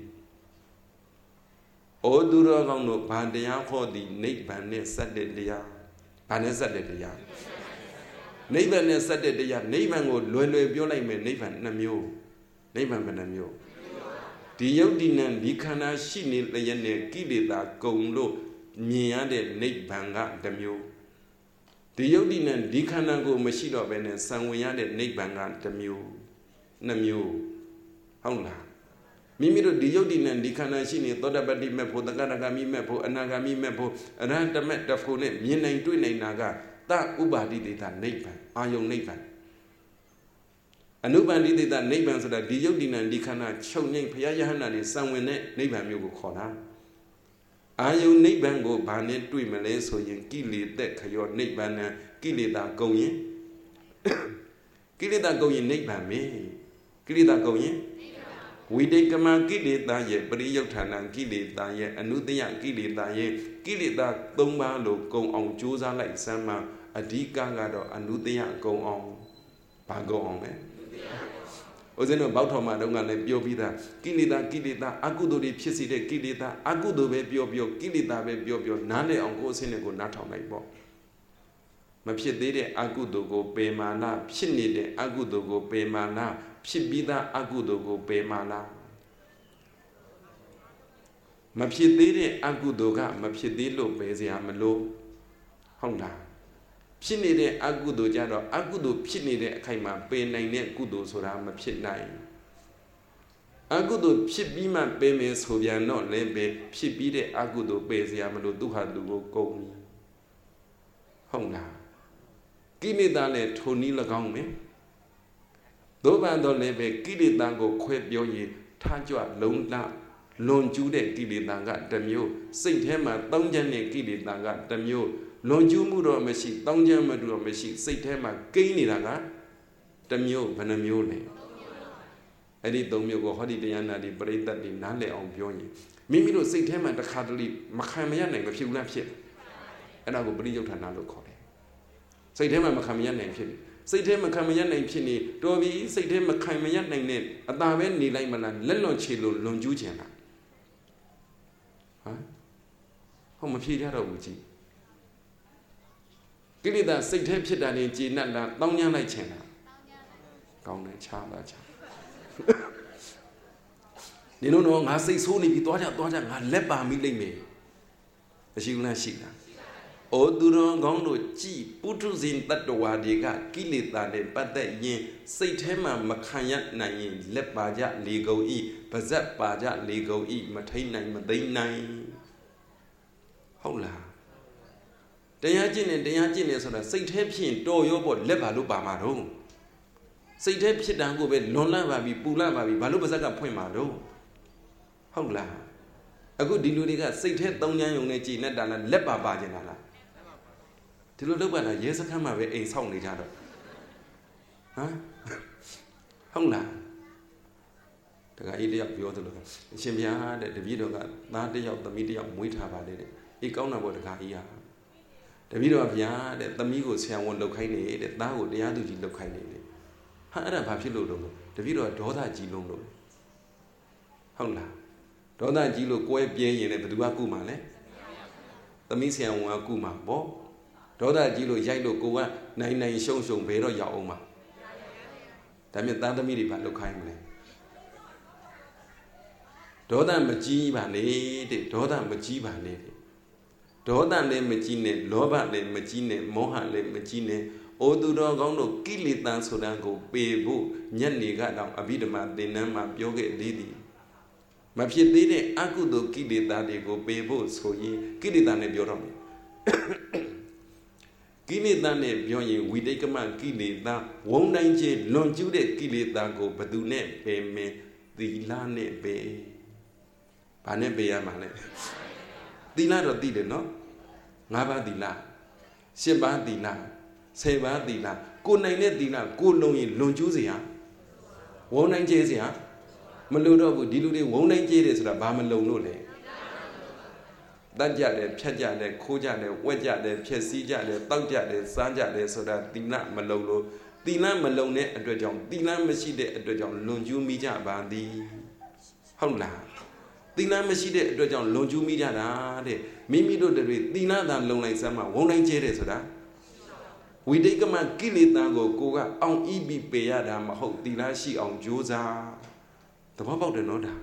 ဩသူတော်ကောင်းတို့ဘာတရားဟောသည်နိဗ္ဗာန်နဲ့စက်တဲ့တရားဘာနဲ့စက်တဲ့တရားနိဗ္ဗာန်နဲ့စက်တဲ့တရားနိဗ္ဗာန်ကိုလွယ်လွယ်ပြောလိုက်မယ်နိဗ္ဗာန်နှမျိုးနိဗ္ဗာန်ဘယ်နှမျိုးဒီယုတ်တိနဲ့ဒီခန္ဓာရှိနေလျက်နဲ့ကိလေသာကုန်လို့မြင်ရတဲ့နိဗ္ဗာန်ကတစ်မျိုးဒီယုတ်တိနဲ့ဒီခန္ဓာကိုမရှိတော့ဘဲနဲ့ဆံဝင်ရတဲ့နိဗ္ဗာန်ကတစ်မျိုးနှစ်မျိုးဟုတ်လားမိမိတို့ဒီယုတ်တိနဲ့ဒီခန္ဓာရှိနေသောတပတ္တိမဲ့ဖို့တက္ကရာဂမိမဲ့ဖို့အနာဂမိမဲ့ဖို့အရဟတမဲ့တဖို့နဲ့မြင်နိုင်တွေ့နိုင်တာကသဥပါတိတေတာနိဗ္ဗာန်အာယုံနိဗ္ဗာန်အနုပန္တိတနိဗ္ဗာန်ဆိုတာဒီယုတ်ဒီနံဒီခန္ဓာချုပ်ငိမ့်ဘုရားယဟန္တာနေစံဝင်တဲ့နိဗ္ဗာန်မျိုးကိုခေါ်တာအာယုနိဗ္ဗာန်ကိုဘာနဲ့တွေ့မလဲဆိုရင်ကိလေသာခရောနိဗ္ဗာန်ကိလေသာကုန်ရင်ကိလေသာကုန်ရင်နိဗ္ဗာန်ပဲကိလေသာကုန်ရင်ဝိတေကမကိလေသာရဲ့ပရိယုဌာဏကိလေသာရဲ့အနုတ္တယကိလေသာရဲ့ကိလေသာသုံးပါးလို့ကုံအောင်ကြိုးစားလိုက်စမ်းမှအဓိကကတော့အနုတ္တယကုံအောင်ဘာကုံအောင်လဲဦးဇင်းတို့ဘောက်ထော်မှာတုန်းကလည်းပြောပြီးသားကိလေသာကိလေသာအကုသိုလ်တွေဖြစ်စေတဲ့ကိလေသာအကုသိုလ်ပဲပြောပြောကိလေသာပဲပြောပြောနားလည်အောင်ကိုယ်အစင်းနဲ့ကိုနားထောင်လိုက်ပေါ့မဖြစ်သေးတဲ့အကုသိုလ်ကိုပေမာနာဖြစ်နေတဲ့အကုသိုလ်ကိုပေမာနာဖြစ်ပြီးသားအကုသိုလ်ကိုပေမာနာမဖြစ်သေးတဲ့အကုသိုလ်ကမဖြစ်သေးလို့ပဲစရာမလိုဟုတ်လားဖြစ်နေတဲ့အကုသိုလ်ကြတော့အကုသိုလ်ဖြစ်နေတဲ့အခိုက်မှာပေနိုင်တဲ့ကုသိုလ်ဆိုတာမဖြစ်နိုင်အကုသိုလ်ဖြစ်ပြီးမှပေမယ်ဆိုပြန်တော့လည်းပဲဖြစ်ပြီးတဲ့အကုသိုလ်ပေစရာမလိုသူဟာသူကိုကုန်ပြီဟုတ်လားကိလေသာနဲ့ထိုနည်း၎င်းမယ်သို့ပါတော့လည်းပဲကိလေသာကိုခွဲပြောရင်ထားကြွလုံးလလွန်ကျူးတဲ့ကိလေသာကတစ်မျိုးစိတ်ထဲမှာတောင်းကျမ်းတဲ့ကိလေသာကတစ်မျိုးလွန်ကျူးမှုတော့မရှိတောင်းကျမ်းမှုတော့မရှိစိတ်ထဲမှာကိန်းနေတာကတစ်မျိုးဘယ်နှမျိုးလဲအဲ့ဒီသုံးမျိုးကိုဟောဒီတရားနာဒီပရိသတ်တွေနားလည်အောင်ပြောရင်မိမိတို့စိတ်ထဲမှာတစ်ခါတလေမခံမရနိုင်မဖြစ်ဘူးလားဖြစ်အဲ့ဒါကိုပရိယုဌာဏလို့ခေါ်တယ်စိတ်ထဲမှာမခံမရနိုင်ဖြစ်စိတ်ထဲမခံမရနိုင်ဖြစ်နေတော်ပြီစိတ်ထဲမခံမရနိုင်နဲ့အသာပဲနေလိုက်မလားလက်လွန်ချေလို့လွန်ကျူးချင်တာဟမ်ဟောမဖြေကြတော့ဘူးကြည့်ကိလေသာစိတ်ထဲဖြစ်တာနဲ့ကျေနပ်လားတောင်းညမ်းလိုက်ချင်တာကောင်းတယ်ချားပါချားဒီလိုတော့ငါစိတ်ဆိုးနေပြီသွားကြသွားကြငါလက်ပါမိလိမ့်မယ်မရှိဘူးလားရှိလားဩသူတော်ကောင်းတို့ကြည်ပုထုဇဉ်တတ္တဝါတွေကကိလေသာနဲ့ပတ်သက်ရင်စိတ်ထဲမှာမခံရနိုင်ရင်လက်ပါကြလေကုန်ဤပါဇက်ပါကြလေကုန်ဤမထိန်နိုင်မသိနိုင်ဟုတ်လားတရားကျင့်နေတရားကျင့်နေဆိုတာစိတ်ထဲဖြစ်ရင်တော်ရောပေါ့လက်ပါလို့ပါမှာတော့စိတ်ထဲဖြစ်တာကိုပဲလွန်လန့်ပါပြီပူလန့်ပါပြီဘာလို့ပါဇက်ကဖွင့်မှာတော့ဟုတ်လားအခုဒီလူတွေကစိတ်ထဲသုံးချမ်းယုံနဲ့ကြည်နေတာလားလက်ပါပါကျင်တာလားဒီလိုလုပ်ပါလားရဲစခန်းမှာပဲအိမ်ဆောက်နေကြတော့ဟမ်ဟုတ်လားတခါကြီးတယောက်ပြောသလိုအရှင်ဘုရားတဲ့တပည့်တော်ကသားတယောက်သမီးတယောက်မွေးထားပါလေတဲ့အေးကောင်းတာပေါ့တခါကြီးဟာတပည့်တော်ကဘုရားတဲ့သမီးကိုဆရာဝန်လုပ်ခိုင်းနေတဲ့သားကိုတရားသူကြီးလုပ်ခိုင်းနေတယ်ဟာအဲ့ဒါဘာဖြစ်လို့တော့တပည့်တော်ကဒေါသကြီးလုံးလို့ဟုတ်လားဒေါသကြီးလို့ကွဲပြင်းရင်လည်းဘယ်သူကကုမှာလဲသမီးဆရာဝန်ကကုမှာပေါ့ဒေါသကြီးလို့ရိုက်လို့ကိုကနိုင်နိုင်ရှုံရှုံဘယ်တော့ရောက်အောင်မှာဒါမြတ်သားသမီးတွေဘာလုပ်ခိုင်းမလဲဒေါသမကြီးပါနဲ့တဲ့ဒေါသမကြီးပါနဲ့တဲ့ဒေါသလည်းမကြီးနဲ့လောဘလည်းမကြီးနဲ့မောဟလည်းမကြီးနဲ့အိုသူတော်ကောင်းတို့ကိလေသာဆိုတာကိုပေဖို့ညနေကတော့အဘိဓမ္မာသင်္นานမှာပြောခဲ့သေးသည်မဖြစ်သေးတဲ့အကုသိုလ်ကိလေသာတွေကိုပေဖို့ဆိုရင်ကိလေသာနဲ့ပြောတော့မယ်ကိလေသာနဲ့ပြောရင်ဝိတိတ်ကမကိလေသာဝုံတိုင်းကျလွန်ကျူးတဲ့ကိလေသာကိုဘယ်သူနဲ့ပယ်မယ်သီလနဲ့ပယ်ဘာနဲ့ပယ်ရမှာလဲသီလတော့သိတယ်နော်ငါးပါးသီလရှစ်ပါးသီလဆယ်ပါးသီလကိုနိုင်တဲ့သီလကိုလုံးရင်လွန်ကျူးเสียဝုံတိုင်းကျเสียမလို့တော့ဘူးဒီလူတွေဝုံတိုင်းကျတယ်ဆိုတာဘာမလုံလို့လဲတတ်ကြတယ်ဖြတ်ကြတယ်ခိုးကြတယ်ဝက်ကြတယ်ဖြက်စီးကြတယ်တောက်ကြတယ်စားကြတယ်ဆိုတာသီလမလုံလို့သီလမလုံတဲ့အတွက်ကြောင့်သီလမရှိတဲ့အတွက်ကြောင့်လွန်ကျူးမိကြပါသည်ဟုတ်လားသီလမရှိတဲ့အတွက်ကြောင့်လွန်ကျူးမိကြတာတဲ့မိမိတို့တွေသီလသာလုံလိုက်စမ်းမှဝုံတိုင်းကျဲတယ်ဆိုတာဝိတိတ်ကမကိလေသာကိုကိုကအောင်ဤပြီးပေရတာမဟုတ်သီလရှိအောင်ကြိုးစားသဘောပေါက်တယ်နော်ဒါ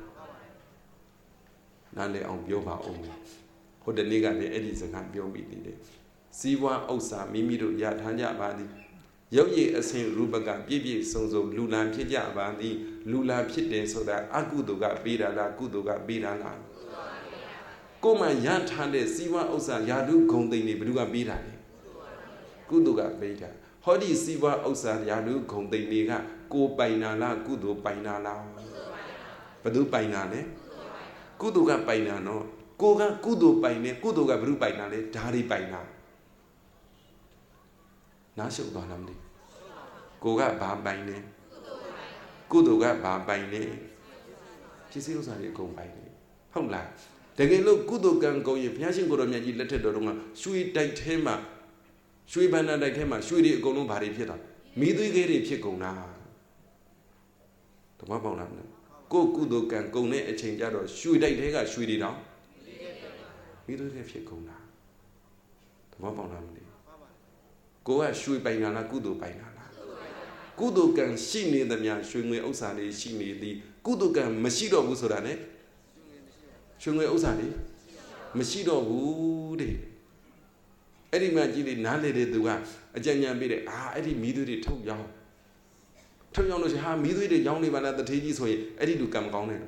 နားလည်အောင်ပြောပါဦးဟိုတနေ့ကလည်းအဲ့ဒီစကားပြောပြီးသေးတယ်စီးပွားဥစ္စာမိမိတို့ရထားကြပါသည်ရုပ်ရည်အစဉ်ရူပကပြည့်ပြည့်စုံစုံလူလာဖြစ်ကြပါသည်လူလာဖြစ်တယ်ဆိုတာအကုသိုလ်ကပေးတာလားကုသိုလ်ကပေးတာလားကိုယ်မှရထားတဲ့စီးပွားဥစ္စာယာတုဂုံသိမ့်တွေဘယ်သူကပေးတာလဲကုသိုလ်ကပေးတာဟောဒီစီးပွားဥစ္စာယာတုဂုံသိမ့်တွေကကိုပိုင်နာလားကုသိုလ်ပိုင်နာလားဘယ်သူပိုင်နာလဲကုသိုလ်ကပိုင်နာနော်ကိုကကုသိုလ်ပိုင်နေကုသိုလ်ကဘယ်သူပိုင်နာလဲဓာရီပိုင်နာနားရှုပ်သွားလားမသိကိုကဘာပိုင်နေကုသိုလ်ကဘာပိုင်နေဖြစ်စီဥစ္စာတွေအကုန်ပိုင်နေဟုတ်လားတကယ်လို့ကုသိုလ်ကံကုန်ရင်ဘုရားရှင်ကိုတော်မြတ်ကြီးလက်ထက်တော်ကရွှေတိုက်ထဲမှာရွှေဘန္နာတိုက်ထဲမှာရွှေတွေအကုန်လုံးဘာတွေဖြစ်တာမိသွေးခဲတွေဖြစ်ကုန်တာဓမ္မပေါက်လားကိုကုသိုလ်ကံကုန်တဲ့အချိန်ကျတော့ရွှေတိုက်ထဲကရွှေတွေတောင်မိသွေးခဲဖြစ်ကုန်တာဓမ္မပေါက်လားမသိကိုကရွှေပိုင်နာလားကုသိုလ်ပိုင်နာလားကုသိုလ်ကံရှိနေသမျှရွှေငွေဥစ္စာတွေရှိနေသည်ကုသိုလ်ကံမရှိတော့ဘူးဆိုတာ ਨੇ ရွှေငွေဥစ္စာတွေမရှိတော့ဘူးတဲ့အဲ့ဒီမှာကြည့်လေနားလေတဲ့သူကအကြံဉာဏ်ပေးတယ်အာအဲ့ဒီမီးသွေးတွေထုတ်ရောင်းထုတ်ရောင်းလို့ရှိရင်ဟာမီးသွေးတွေရောင်းနေပါလားတထေးကြီးဆိုရင်အဲ့ဒီလူကံမကောင်းတယ်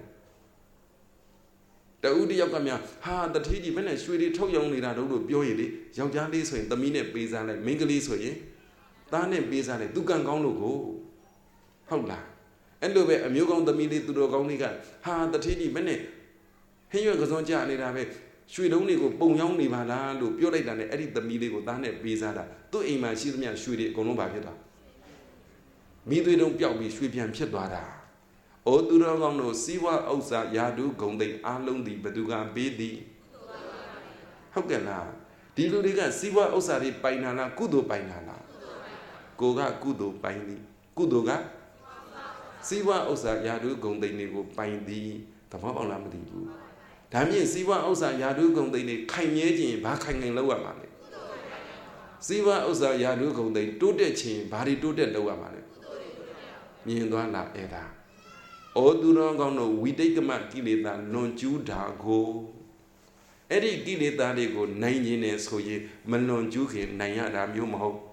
တဦးတယောက်ကများဟာတထေးကြီးဘယ်နဲ့ရွှေတွေထုတ်ရောင်းနေတာတို့လို့ပြောရင်လေယောက်ျားလေးဆိုရင်သမီးနဲ့ပေးစားလိုက်မိန်းကလေးဆိုရင်သားနဲ့ပေးစားလိုက်သူကံကောင်းလို့ကိုဟုတ်လားအဲ့လိုပဲအမျိုးကောင်းသမီးလေးသူတော်ကောင်းလေးကဟာတထေးကြီးဘယ်နဲ့ဟင်းရွက်ကစုံကြနေတာပဲရွှေလုံးတွေကိုပုံရောင်းနေပါလားလို့ပြောလိုက်တာနဲ့အဲ့ဒီသမီးလေးကိုသားနဲ့ပေးစားတာသူ့အိမ်မှာရှိသမျှရွှေတွေအကုန်လုံးပါဖြစ်တာမိသွေးတုံးပျောက်ပြီးရွှေပြန်ဖြစ်သွားတာ။အိုသူတော်ကောင်းတို့စီးပွားဥစ္စာယာတုဂုံသိမ်းအားလုံးသည်ဘသူကပေးသည်ဟုတ်ကဲ့လားဒီလူတွေကစီးပွားဥစ္စာတွေပိုင်နာလားကုသိုလ်ပိုင်နာလားကိုကကုသိုလ်ပိုင်သည်ကုသိုလ်ကစီးပွားဥစ္စာယာတုဂုံသိမ်းတွေကိုပိုင်သည်သဘောပေါက်လားမသိဘူးဒါမြင့်စီးပွားဥစ္စာယာတုဂုံသိမ်းတွေခိုင်မြဲခြင်းဘာခိုင်ခိုင်လောက်ရမှာလဲစီးပွားဥစ္စာယာတုဂုံသိမ်းတိုးတက်ခြင်းဘာတွေတိုးတက်လောက်ရမှာလဲမြင်သွားလားအဲ့ဒါဩသူတော်ကောင်းတို့ဝိတိတ်ကမကိလေသာလွန်ကျူးတာကိုအဲ့ဒီကိလေသာတွေကိုနိုင်ခြင်းနဲ့ဆိုရင်မလွန်ကျူးခင်နိုင်ရတာမျိုးမဟုတ်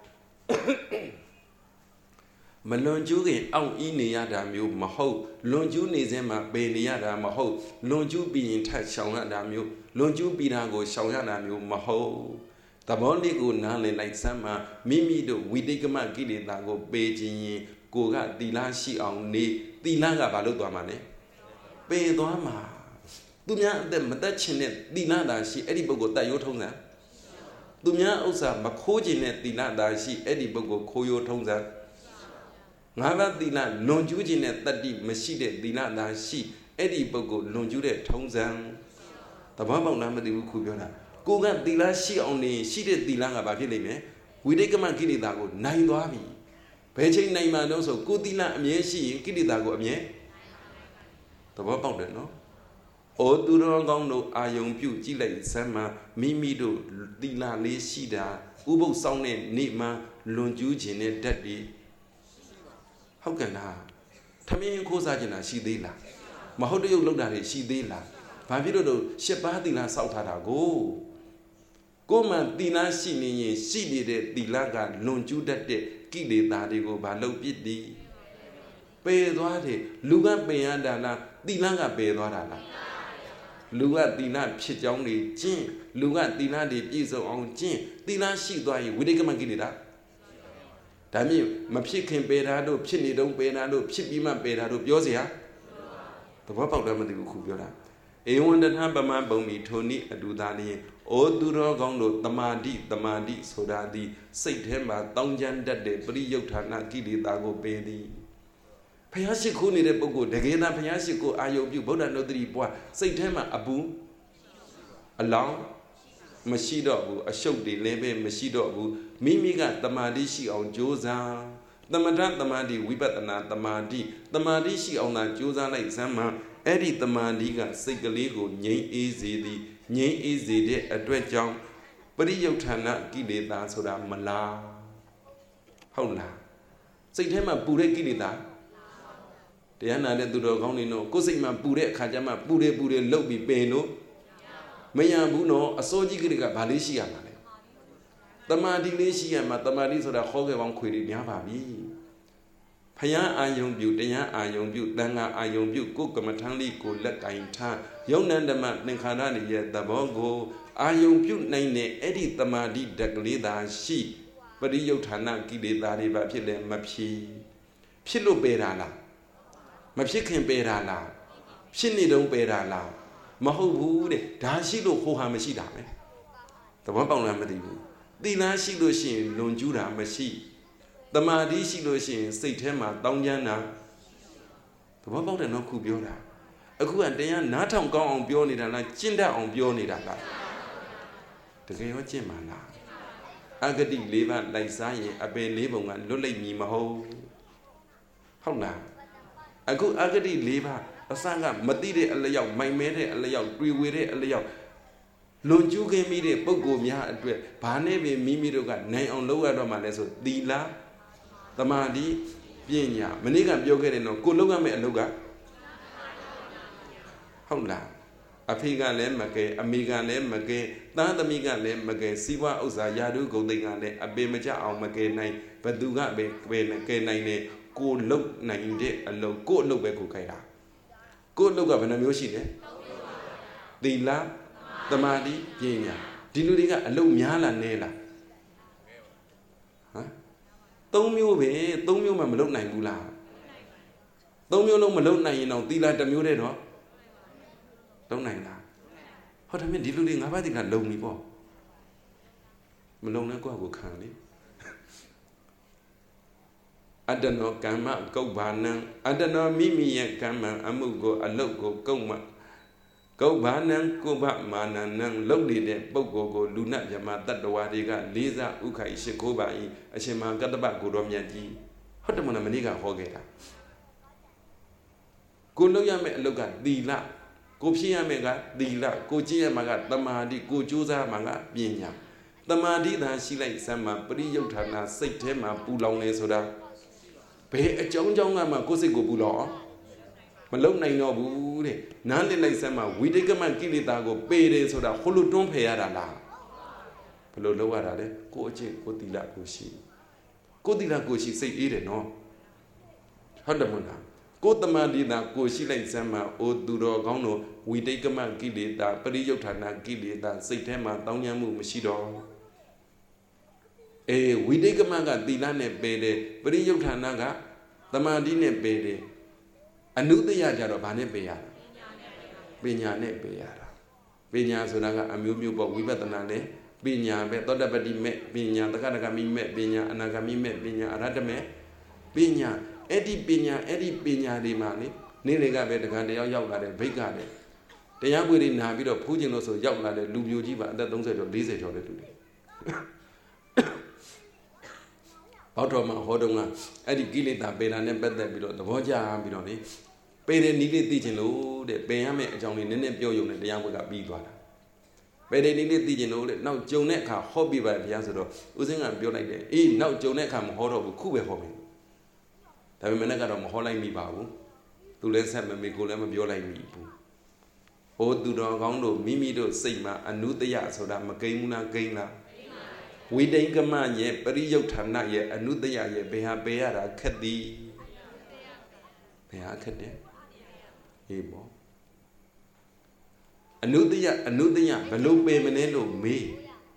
မလွန်ကျူးခင်အောင့်ဤနေရတာမျိုးမဟုတ်လွန်ကျူးနေစဲမှာပယ်နေရတာမဟုတ်လွန်ကျူးပြီးရင်ထပ်ရှောင်ရတာမျိုးလွန်ကျူးပြီးတာကိုရှောင်ရတာမျိုးမဟုတ်သဘောလေးကိုနားလည်လိုက်စမ်းမှာမိမိတို့ဝိတိတ်ကမကိလေသာကိုပယ်ခြင်းရင်ကိုကသီလရှိအောင်နေသီလကဘာလို့သွားမှာလဲပယ်သွားမှာသူများအသက်မတက်ချင်တဲ့သီလသာရှိအဲ့ဒီပုဂ္ဂိုလ်တတ်ရိုးထုံးစံသူများဥစ္စာမခိုးခြင်းတဲ့သီလသာရှိအဲ့ဒီပုဂ္ဂိုလ်ခိုးရိုးထုံးစံငါးပါးသီလလွန်ကျူးခြင်းနဲ့တတ္တိမရှိတဲ့သီလသာရှိအဲ့ဒီပုဂ္ဂိုလ်လွန်ကျူးတဲ့ထုံးစံသဘောပေါက်လားမသိဘူးခုပြောတာကိုကသီလရှိအောင်နေရှိတဲ့သီလကဘာဖြစ်လိမ့်မယ်ဝိတိတ်ကမကိလေသာကိုနိုင်သွားပြီဘယ်ချိန်နိုင်မှာတော့ဆိုကိုသီလအမြဲရှိရင်ကိလေသာကိုအမြဲသဘောပေါက်တယ်နော်။ဩသူတော်ကောင်းတို့အာယုံပြုကြည့်လိုက်စမ်းမှာမိမိတို့သီလလေးရှိတာဥပုသ်ဆောင်တဲ့နေ့မှာလွန်ကျူးခြင်းနဲ့ဓာတ်တွေဟုတ်ကဲ့လားထမင်းခိုးစားခြင်းတာရှိသေးလားမဟုတ်တရုပ်လောက်တာတွေရှိသေးလားဘာဖြစ်လို့တော့ရှစ်ပါးသီလစောက်ထားတာကိုကိုမှသီလရှိနေရင်ရှိနေတဲ့သီလကလွန်ကျူးတတ်တဲ့ကိလေသာတွေကိုဘာလုပ်ပြစ်သည်ပယ်သွားတယ်လူကပယ်ရတာလားသီလကပယ်သွားတာလားလူကသီလဖြစ်ကြောင်းတွေကျင့်လူကသီလတွေပြည့်စုံအောင်ကျင့်သီလရှိသွားရင်ဝိတိတ်ကမကိလေသာဒါမျိုးမဖြစ်ခင်ပယ်တာတို့ဖြစ်နေတုန်းပယ်တာတို့ဖြစ်ပြီးမှပယ်တာတို့ပြောเสียသဘောပေါက်တယ်မသိဘူးခုပြောတာဧဝံတထပမပုံမီထိုနည်းအတူသာလျင်ဩသူတော်ကောင်းတို့တမာတိတမာတိဆိုတာသည်စိတ်ထဲမှာတောင်းကျမ်းတတ်တဲ့ပရိယုဌာဏကိလေသာကိုပယ်သည်ဘုရားရှိခိုးနေတဲ့ပုဂ္ဂိုလ်တကယ်သာဘုရားရှိခိုးအာယုပြုဗုဒ္ဓနုတ္တိပွားစိတ်ထဲမှာအပူအလောင်းမရှိတော့ဘူးအရှုပ်တွေလည်းပဲမရှိတော့ဘူးမိမိကတမာတိရှိအောင်ကြိုးစားသမထတမာတိဝိပဿနာတမာတိတမာတိရှိအောင်သာကြိုးစားလိုက်စမ်းမှာအဲ့ဒီတမာတိကစိတ်ကလေးကိုငြိမ်းအေးစေသည်ငြိမ်းအေးစေတဲ့အတွက်ကြောင့်ပရိယုဌာဏကိလေသာဆိုတာမလားဟုတ်လားစိတ်ထဲမှာပူတဲ့ကိလေသာတရားနာတဲ့သူတော်ကောင်းတွေတော့ကိုယ်စိတ်မှာပူတဲ့အခါကျမှပူတယ်ပူတယ်လှုပ်ပြီးပင်လို့မရဘူးနော်အစိုးကြီးကလေးကဘာလေးရှိရမှာလဲတမာတိလေးရှိရမှာတမာတိဆိုတာခေါ်ခဲ့ပေါင်းခွေတွေများပါပြီဖယားအာယုံပြုတရားအာယုံပြုတန်ခါအာယုံပြုကိုယ်ကမ္မထမ်းလေးကိုလက်ကင်ထားယုံနန္ဓမသင်္ခါရတွေရဲ့သဘောကိုအာယုံပြုနိုင်တဲ့အဲ့ဒီတမာတိဓာတ်ကလေးသာရှိပရိယုဌာဏကိလေသာတွေပါဖြစ်လဲမဖြစ်ဖြစ်လို့ပေတာလားမဖြစ်ခင်ပေတာလားဖြစ်နေတော့ပေတာလားမဟုတ်ဘူးတဲ့ဒါရှိလို့ဟိုဟာမရှိတာပဲသဘောပေါက်လားမသိဘူးသီလရှိလို့ရှိရင်လွန်ကျူးတာမရှိတမာတိရှိလို့ရှိရင်စိတ်ထဲမှာတောင်းကျမ်းတာသဘောပေါက်တယ်နော်ခုပြောတာအခုကတရားနားထောင်ကောင်းအောင်ပြောနေတာလားကျင့်တတ်အောင်ပြောနေတာလားတကယ်ရောကျင့်ပါလားအဂတိ၄ပါးလိုက်စားရင်အပယ်၄ပုံကလွတ်လိမ့်မည်မဟုတ်ဟုတ်လားအခုအဂတိ၄ပါးအစကမသိတဲ့အလျောက်မိုင်မဲတဲ့အလျောက်တွေ့ဝေတဲ့အလျောက်လွန်ကျူးခဲ့မိတဲ့ပုဂ္ဂိုလ်များအတွက်ဘာနဲ့ပင်မိမိတို့ကနိုင်အောင်လုပ်ရတော့မှလဲဆိုသီလသမာဓိပညာမနေ့ကပြောခဲ့တယ်နော်ကိုလုပ်ရမယ့်အလုပ်ကဟုတ်လားအဖေကလည်းမကဲအမေကလည်းမကဲသားသမီးကလည်းမကဲစီးပွားဥစ္စာယာတုဂုံသိက္ခာလည်းအပေမကျအောင်မကဲနိုင်ဘသူကပဲပဲကဲနိုင်တယ်ကိုလုပ်နိုင်တဲ့အလုပ်ကိုအလုပ်ပဲကိုခိုင်းတာကိုအလုပ်ကဘယ်နှမျိုးရှိလဲသီလသမာဓိပညာဒီလူတွေကအလုပ်များလားနည်းလားဟမ်သုံးမျိုးပဲသုံးမျိုးမှမလုပ်နိုင်ဘူးလားသုံးမျိုးလုံးမလုပ်နိုင်ရင်တော့သီလတစ်မျိုးတည်းတော့လုံးနိုင်လားဟောဒါမြင်ဒီလူတွေငါးပါးသီလလုံပြီပေါ့မလုံနဲ့ကိုယ့်ကိုခံလေအတ္တနောကမ္မကုတ်ဘာနံအတ္တနောမိမိရဲ့ကမ္မအမှုကိုအလုတ်ကိုကုတ်မှကုတ်ဘာနံကုဘမာနနံလုံနေတဲ့ပုဂ္ဂိုလ်ကိုလူနတ်မြမတတ္တဝါတွေကလေးစားဥခိုင်ရှိခိုးပါ၏အရှင်မကတ္တပကိုတော်မြတ်ကြီးဟုတ်တယ်မလားမနေ့ကဟောခဲ့တာကိုလုပ်ရမယ့်အလုပ်ကသီလကိုဖြစ်ရမယ့်ကသီလကိုကျင့်ရမှာကတမာတိကိုကြိုးစားမှာကပညာတမာတိသာရှိလိုက်စမ်းမှာပရိယုတ်ဌာနစိတ်ထဲမှာပူလောင်နေဆိုတာဘယ်အကြောင်းကြောင့်ကမှကိုယ်စိတ်ကိုပူလောင်အောင်မလုံနိုင်တော့ဘူးတဲ့နားလည်လိုက်စမ်းမှာဝိတိကမကိလေသာကိုပေတယ်ဆိုတာဟိုလိုတွန်းဖယ်ရတာလားဘယ်လိုလုပ်ရတာလဲကိုအကျင့်ကိုသီလကိုရှိကိုသီလကိုရှိစိတ်အေးတယ်နော်ဟုတ်တယ်မဟုတ်လားကိုတမန်ဒီတာကိုရှိလိုက်စမ်းမှာအိုသူတော်ကောင်းတို့ဝိတိကမကိလေသာပရိယုတ်ဌာနကိလေသာစိတ်ထဲမှာတောင်းကျမ်းမှုမရှိတော့အေးဝိတိကမကသီလနဲ့ပယ်တယ်ပရိယုတ်ဌာနကတမန်ဒီနဲ့ပယ်တယ်အနုတ္တယကြတော့ဘာနဲ့ပယ်ရတာပညာနဲ့ပယ်ရတာပညာဆိုတာကအမျိုးမျိုးပေါ့ဝိပဿနာနဲ့ပညာပဲသောတပတိမဲ့ပညာတက္ကတကမိမဲ့ပညာအနာဂမိမဲ့ပညာအရဟတမဲ့ပညာအဲ့ဒီပညာအဲ့ဒီပညာတွေမှာလေနေ့တွေကပဲတက္ကတယောက်ရောက်လာတဲ့ဘိက္ခတဲ့တရားပွေတွေနာပြီးတော့ဖူးကျင်လို့ဆိုရောက်လာတဲ့လူမျိုးကြီးပါအသက်သုံးဆယ်ကျော်လေးဆယ်ကျော်တဲ့လူတွေဘောက်တော်မှာဟောတော့ကအဲ့ဒီကိလေသာပေတာနဲ့ပတ်သက်ပြီးတော့သဘောကျပြီးတော့လေပေတဲ့နီးလေးသိချင်လို့တဲ့ပင်ရမယ့်အကြောင်းလေးနည်းနည်းပြောရုံနဲ့တရားပွေကပြီးသွားတာပေတဲ့နီးလေးသိချင်လို့တဲ့နောက်ကြုံတဲ့အခါဟောပြပါဗျာဆိုတော့ဦးစင်းကပြောလိုက်တယ်အေးနောက်ကြုံတဲ့အခါမဟောတော့ဘူးခုပဲဟောမယ်ဒါပေမဲ့ကတော့မဟောလိုက်မိပါဘူးသူလည်းဆက်မမေကိုလည်းမပြောလိုက်မိဘူးဟိုသူတော်ကောင်းတို့မိမိတို့စိတ်မှာအနုတ္တယဆိုတာမကိန်းဘူးလားကိန်းလားဝိတိကမရဲ့ပရိယုတ်ဌာနရဲ့အနုတ္တယရဲ့ဘယ်ဟာပေရတာခက်သည်ဘယ်ဟာခက်တယ်အေးပေါ့အနုတ္တယအနုတ္တယဘလို့ပေမလဲလို့မေး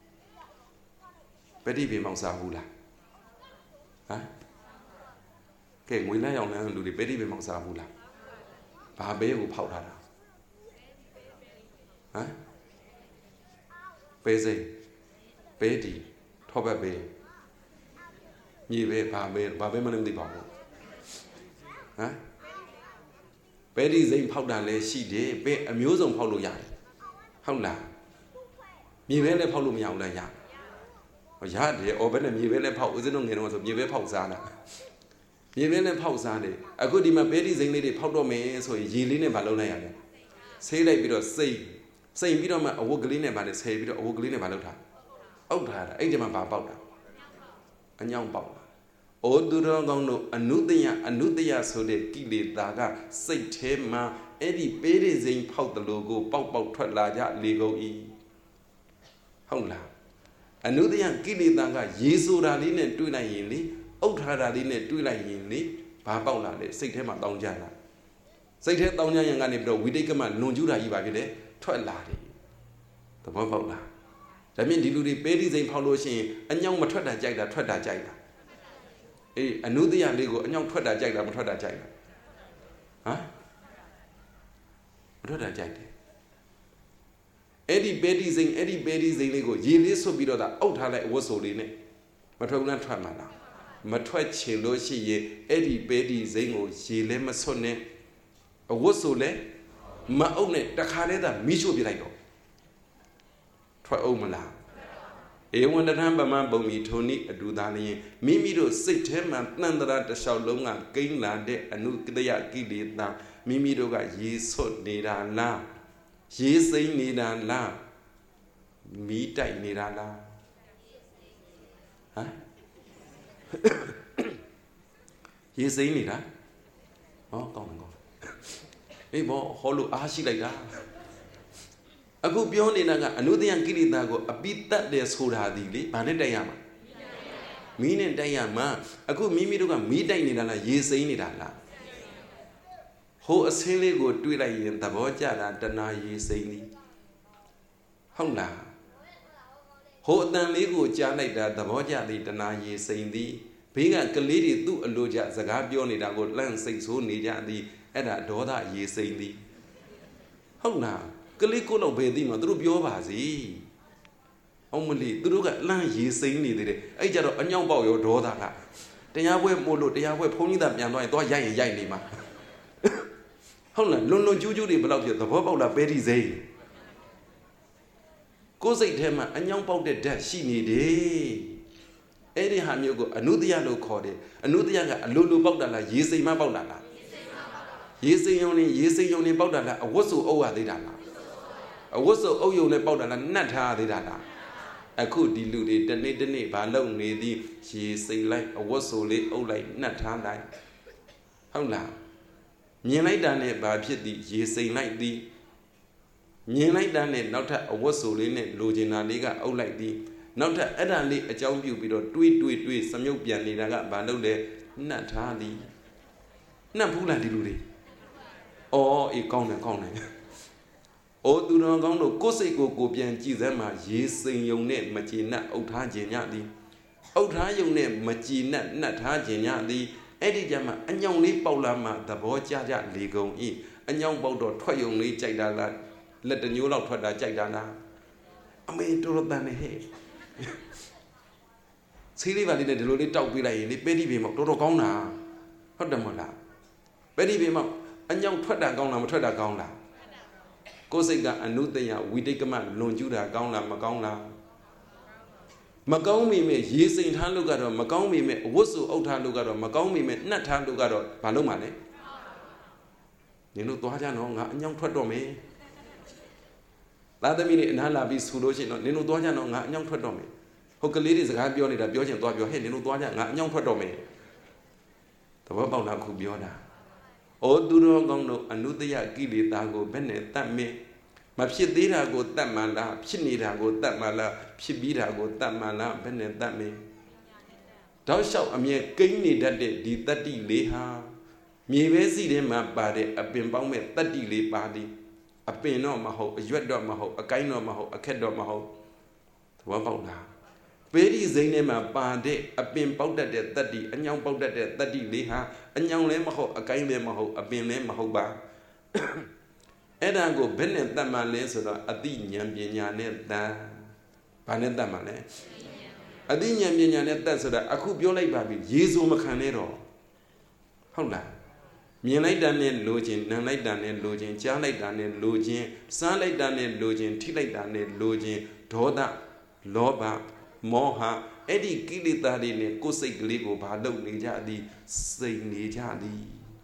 ပဋိပေမောင်စားဘူးလားဟမ်ကဲငွေလိုက်အောင်လမ်းလူတွေပဋိပေမောင်စားဘူးလားဘာပဲကိုဖောက်ထားတာဟမ်ပဲစိပဲဒီထောပတ်ပဲမြေပဲဘာပဲဘာပဲမလည်းမသိပါဘူးဟမ်ပဲဒီစိဖောက်တာလည်းရှိတယ်ပဲအမျိုးစုံဖောက်လို့ရတယ်ဟုတ်လားမြေပဲလည်းဖောက်လို့မရဘူးလားရရတယ်အော်ဘယ်နဲ့မြေပဲလည်းဖောက်ဦးစင်းတို့ငယ်တော့ဆိုမြေပဲဖောက်စားတာမြေပဲလည်းဖောက်စားတယ်အခုဒီမှာပဲဒီစိမ့်လေးတွေဖောက်တော့မယ်ဆိုရင်ရေလေးနဲ့မလုပ်နိုင်ရဘူးဆေးလိုက်ပြီးတော့စိတ်စိတ်ပြီးတော့မှအဝတ်ကလေးနဲ့ဗာနဲ့ဆယ်ပြီးတော့အဝတ်ကလေးနဲ့ဗာလုပ်တာအောက်ထားတာအဲ့ဒီမှာဗာပေါက်တာအညောင်းပေါက်တာဩသူတော်ကောင်းတို့အနုတ္တယအနုတ္တယဆိုတဲ့ကိလေသာကစိတ်ထဲမှာအဲ့ဒီပဲဒီစိမ့်ဖောက်တယ်လို့ကိုပေါက်ပေါက်ထွက်လာကြလေကုန်၏ဟုတ်လားအနုတ္တယကိလေသာကရေဆိုတာလေးနဲ့တွေးလိုက်ရင်လေအုတ်ထားတာလေးနဲ့တွေးလိုက်ရင်လေဘာပေါက်လာလဲစိတ်ထဲမှာတောင်းကြလာစိတ်ထဲတောင်းကြရင်ကနေပြီးတော့ဝိတိတ်ကမလွန်ကျူးတာကြီးပါဖြစ်တယ်ထွက်လာတယ်သဘောပေါက်လားဒါမြင်ဒီလူတွေပဲဒီစိမ့်ဖောက်လို့ရှိရင်အညောင်းမထွက်တာကြိုက်တာထွက်တာကြိုက်တာအေးအနုတ္တယလေးကိုအညောင်းထွက်တာကြိုက်တာမထွက်တာကြိုက်လားဟမ်မထွက်တာကြိုက်တယ်အဲ့ဒီပဲဒီစိန်အဲ့ဒီပဲဒီစိန်လေးကိုရေလေးဆွတ်ပြီးတော့ဒါအုပ်ထားလိုက်အဝတ်ဆိုလေးနဲ့မထွက်ဘူးလားထွက်မှာလားမထွက်ချင်လို့ရှိရင်အဲ့ဒီပဲဒီစိန်ကိုရေလဲမဆွတ်နဲ့အဝတ်ဆိုလဲမအုပ်နဲ့တခါတည်းသာမိရှို့ပြလိုက်တော့ထွက်အောင်မလားဧဝံတထံပမပုံမီထုံနိအတူသာလျင်မိမိတို့စိတ်ထဲမှာတန်တရာတစ်လျှောက်လုံးကကိန်းလာတဲ့အနုတယကိလေသာမိမိတို့ကရေဆွတ်နေတာလားရေစိမ့်နေတာလားမီးတိုက်နေတာလားဟမ်ရေစိမ့်နေတာဟောကောင်းတယ်ကောင်းအေးဘောဟောလို့အားရှိလိုက်တာအခုပြောနေတာကအနုတယကိလေသာကိုအပိတတ်တယ်ဆိုတာဒီလေဘာနဲ့တိုက်ရမှာမီးနဲ့တိုက်ရမှာအခုမိမိတို့ကမီးတိုက်နေတာလားရေစိမ့်နေတာလားဟိုအစင်းလေးကိုတွေးလိုက်ရင်သဘောကျတာတဏှာရေစိမ့်သည်ဟုတ်လားဟိုအတန်လေးကိုကြားလိုက်တာသဘောကျသည်တဏှာရေစိမ့်သည်ဘေးကကလေးတွေသူ့အလိုကျစကားပြောနေတာကိုလန့်စိတ်ဆိုးနေကြသည်အဲ့ဒါဒေါသရေစိမ့်သည်ဟုတ်လားကလေးကိုတော့ဘယ်သိမှာသူတို့ပြောပါစီအောင်မလီသူတို့ကလန့်ရေစိမ့်နေသေးတယ်အဲ့ကြတော့အညောင်းပေါက်ရောဒေါသကတရားပွဲမို့လို့တရားပွဲဘုန်းကြီးသားပြန်သွားရင်သွားရိုက်ရင်ရိုက်နေမှာဟုတ်လားလွန်လွန်ကျူးကျူးတွေဘယ်လောက်ပြသဘောပေါက်လားပဲဒီစိမ့်ကိုယ်စိတ်ထဲမှာအညောင်းပေါက်တဲ့ဓာတ်ရှိနေတယ်အဲ့ဒီဟာမျိုးကိုအနုတ္တယလို့ခေါ်တယ်အနုတ္တယကအလိုလိုပေါက်တာလားရေစိမ့်မပေါက်တာလားရေစိမ့်ယုံနေရေစိမ့်ယုံနေပေါက်တာလားအဝတ်စုအုပ်ရသေးတာလားအဝတ်စုအုပ်ယုံနဲ့ပေါက်တာလားနှက်ထားရသေးတာလားအခုဒီလူတွေတနေ့တနေ့ဘာလုပ်နေသည်ရေစိမ့်လိုက်အဝတ်စုလေးအုပ်လိုက်နှက်ထားလိုက်ဟုတ်လားမြင်လိုက်တာနဲ့ဘာဖြစ်သည်ရေစိမ့်လိုက်သည်မြင်လိုက်တာနဲ့နောက်ထပ်အဝတ်စုလေးနဲ့လိုချင်တာလေးကအုပ်လိုက်သည်နောက်ထပ်အဲ့ဒါလေးအကြောင်းပြုပြီးတော့တွေးတွေးတွေးစမြုပ်ပြန်နေတာကဘာလုပ်လဲနှက်ထားသည်နှက်ဘူးလားဒီလူတွေအော်အေးကောင်းတယ်ကောင်းတယ်အိုးသူတော်ကောင်းတို့ကိုယ်စိတ်ကိုကိုပြန်ကြည့်စမ်းမှာရေစိမ်ယုံနဲ့မကြည်နပ်အုပ်ထားခြင်းညသည်အုပ်ထားယုံနဲ့မကြည်နပ်နှက်ထားခြင်းညသည်အဲ့ဒီကြမှာအညောင်လေးပေါက်လာမှသဘောကျကြလေကုန်ဤအညောင်ပေါက်တော့ထွက်ယုံလေးကြိုက်တာလားလက်တညိုးလောက်ထွက်တာကြိုက်တာလားအမေတော်တော်တန်နေဟဲ့ဆေးလေးပါလေးနဲ့ဒီလိုလေးတောက်ပေးလိုက်ရင်လေပဲဒီပေမောက်တော်တော်ကောင်းတာဟုတ်တယ်မဟုတ်လားပဲဒီပေမောက်အညောင်ထွက်တာကောင်းလားမထွက်တာကောင်းလားကိုယ်စိတ်ကအနုတ္တယဝိတိတ်ကမလွန်ကျူးတာကောင်းလားမကောင်းလားမကောင်းမိမဲ့ရေစိမ်ထားလို့ကတော့မကောင်းမိမဲ့အဝတ်စုအုပ်ထားလို့ကတော့မကောင်းမိမဲ့နှက်ထားလို့ကတော့ဘာလို့မှလဲနင်တို့သွားကြတော့ငါအညောင်ထွက်တော့မယ်သားသမီးတွေအနားလာပြီးဆူလို့ရှိရင်တော့နင်တို့သွားကြတော့ငါအညောင်ထွက်တော့မယ်ဟုတ်ကလေးတွေစကားပြောနေတာပြောချင်သွားပြောဟဲ့နင်တို့သွားကြငါအညောင်ထွက်တော့မယ်သဘောပေါက်လားခုပြောတာဩသူတော်ကောင်းတို့အနုတ္တယကိလေသာကိုဘယ်နဲ့တတ်မင်းမဖြစ်သေးတာကိုတတ်မှလားဖြစ်နေတာကိုတတ်မှလားဖြစ်ပြီးတာကိုတတ်မှလားဘယ်နဲ့တတ်မင်းတောက်လျှောက်အမြဲကိန်းနေတတ်တဲ့ဒီတတ္တိလေးဟာမြေပဲစီထဲမှာပါတဲ့အပင်ပေါင်းမဲ့တတ္တိလေးပါသည်အပင်တော့မဟုတ်အရွက်တော့မဟုတ်အကိုင်းတော့မဟုတ်အခက်တော့မဟုတ်သဘောပေါက်လားပေဒီစိမ့်ထဲမှာပါတဲ့အပင်ပေါက်တတ်တဲ့တတ္တိအညောင်ပေါက်တတ်တဲ့တတ္တိလေးဟာအညောင်လည်းမဟုတ်အကိုင်းလည်းမဟုတ်အပင်လည်းမဟုတ်ပါအဲ့ဒါကိုဘယ်နဲ့တတ်မှလဲဆိုတော့အတိဉာဏ်ပညာနဲ့တတ်ဘာနဲ့တတ်မှလဲအတိဉာဏ်ပညာနဲ့တတ်ဆိုတာအခုပြောလိုက်ပါပြီရေစုံမခံနဲ့တော့ဟုတ်လားမြင်လိုက်တာနဲ့လိုချင်နံလိုက်တာနဲ့လိုချင်ကြားလိုက်တာနဲ့လိုချင်စားလိုက်တာနဲ့လိုချင်ထိလိုက်တာနဲ့လိုချင်ဒေါသလောဘမောဟအဲ့ဒီကိလေသာတွေနဲ့ကိုယ်စိတ်ကလေးကိုဘာလုပ်နေကြသည်စိတ်နေကြသည်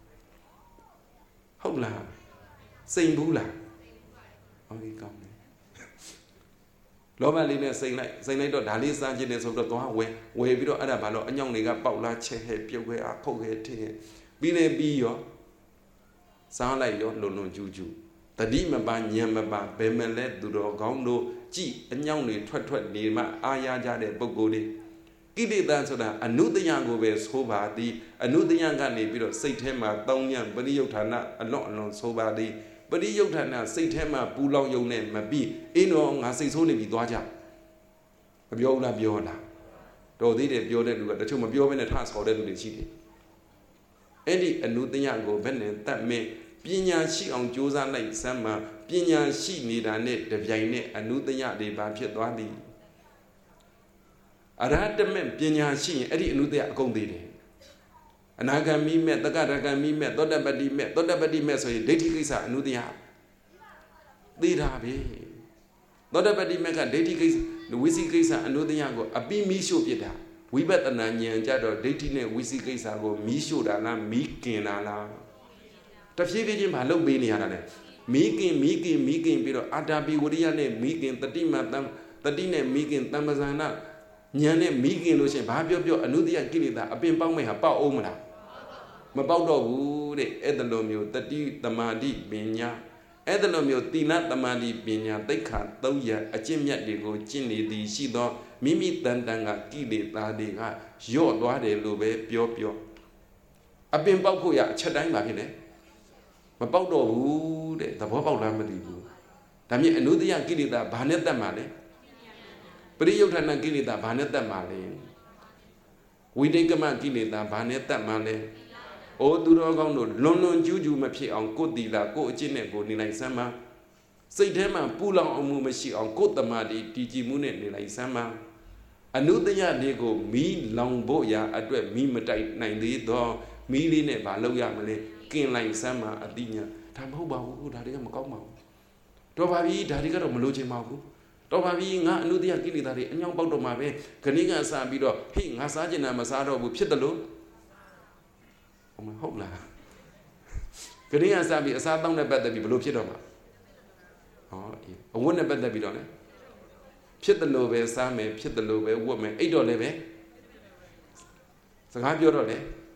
ဟုတ်လားစိတ်ဘူးလားဟုတ်ပြီကောင်းတယ်လောဘလေးနဲ့စိတ်လိုက်စိတ်လိုက်တော့ဒါလေးစားခြင်းနဲ့ဆိုတော့သွားဝယ်ဝယ်ပြီးတော့အဲ့ဒါဘာလို့အညောင်တွေကပေါက်လာချက်ဟဲ့ပြုတ်ခဲအခုတ်ခဲထင်းပြီးနေပြီးရောစားလိုက်ရောလုံလုံကျူးကျူးတတိမပါညံမပါဘယ်မလဲသူတော်ကောင်းတို့ကြည်အညောင်တွေထွက်ထွက်နေမှအာရကြတဲ့ပုဂ္ဂိုလ်တွေကိလေသာဆိုတာအနုတ္တယကိုပဲဆိုပါသည်အနုတ္တယကနေပြီးတော့စိတ်ထဲမှာတောင်းညံပရိယုဌာဏအလွန်အလွန်ဆိုပါသည်ပရိယုဌာဏစိတ်ထဲမှာပူလောင်ယုံနဲ့မပြီးအင်းတော့ငါစိတ်ဆိုးနေပြီသွားကြမပြောဘူးလားပြောလားတော်သေးတယ်ပြောတဲ့လူကတချို့မပြောဘဲနဲ့ထဆော်တဲ့လူတွေရှိတယ်အဲ့ဒီအနုတညကိုဘယ်နဲ့တတ်မဲ့ပညာရှိအောင်ကြိုးစားလိုက်စမ်းမှာပညာရှိနေတာနဲ့တပြိုင်နက်အနုတညတွေဘာဖြစ်သွားသည်အရဟတမေပညာရှိရင်အဲ့ဒီအနုတညအကုန်သေးတယ်အနာဂံမိမဲ့တက္ကရကံမိမဲ့သောတပတိမဲ့သောတပတိမဲ့ဆိုရင်ဒိဋ္ဌိကိစ္စအနုတညသေးတာပဲသောတပတိမဲ့ကဒိဋ္ဌိကိစ္စဝိသိကိစ္စအနုတညကိုအပိမိရှုပြစ်တာဝိပဿနာဉာဏ်ကြတော့ဒိဋ္ဌိနဲ့ဝိသိကိစ္စကိုမီးရှို့တာလားမီးกินတာလားတဖြည်းဖြည်းချင်းမလုပ်ပေးနေရတာလေမီးกินမီးกินမီးกินပြီးတော့အာတာပိဝရိယနဲ့မီးกินတတိမတံတတိနဲ့မီးกินတမ္ပဇာနာဉာဏ်နဲ့မီးกินလို့ရှိရင်ဘာပြောပြောအနုတ္တယကိလေသာအပင်ပေါက်မဲ့ဟာပေါက်အောင်မလားမပေါက်တော့ဘူးတဲ့အဲ့ဒါလိုမျိုးတတိတမာတိပညာအဲ့ဒါလိုမျိုးသီလတမာတိပညာသိက္ခာသုံးရအကျင့်မြတ်တွေကိုကျင့်နေသည်ရှိသောမိမိတန်တန်ကကိလေသာတွေကယော့သွားတယ်လို့ပဲပြောပြောအပင်ပေါက်ဖို့ရအချက်တိုင်းပါဖြစ်တယ်မပေါက်တော့ဘူးတဲ့သဘောပေါက်လားမသိဘူးဒါမြင်အနုတ္တယကိလေသာဘာနဲ့တတ်မှာလဲပရိယုဌာဏကိလေသာဘာနဲ့တတ်မှာလဲဝိတိတ်ကမကိလေသာဘာနဲ့တတ်မှာလဲအိုသူတော်ကောင်းတို့လွန်လွန်ကျူးကျူးမဖြစ်အောင်ကိုယ်တီလာကိုယ်အကျင့်နဲ့ကိုယ်နေလိုက်စမ်းပါစိတ်ထဲမှာပူလောင်အောင်မှုမရှိအောင်ကိုယ်တမာတိတည်ကြည်မှုနဲ့နေလိုက်စမ်းပါအနုတ္တယလေးကိုမီးလောင်ဖို့ရာအတွက်မီးမတိုက်နိုင်သေးတော့မီးလေးနဲ့ဘာလုပ်ရမလဲกินလိုက်စမ်းပါအတိညာဒါမဟုတ်ပါဘူးဒါတွေကမကောင်းပါဘူးတော်ပါပြီဒါတွေကတော့မလိုချင်ပါဘူးတော်ပါပြီငါအနုတ္တယကိလေသာတွေအညောင်းပေါက်တော့မှာပဲခဏကစပြီးတော့ဟိငါစားကျင်တာမစားတော့ဘူးဖြစ်တယ်လို့ဟုတ်လားခဏကစပြီးအစားတောင်းနဲ့ပတ်သက်ပြီးဘလို့ဖြစ်တော့မှာဟောအဝတ်နဲ့ပတ်သက်ပြီးတော့လေဖြစ်တယ်လို့ပဲစားမယ်ဖြစ်တယ်လို့ပဲဝတ်မယ်အိတ်တော့လည်းပဲစကားပြောတော့လေ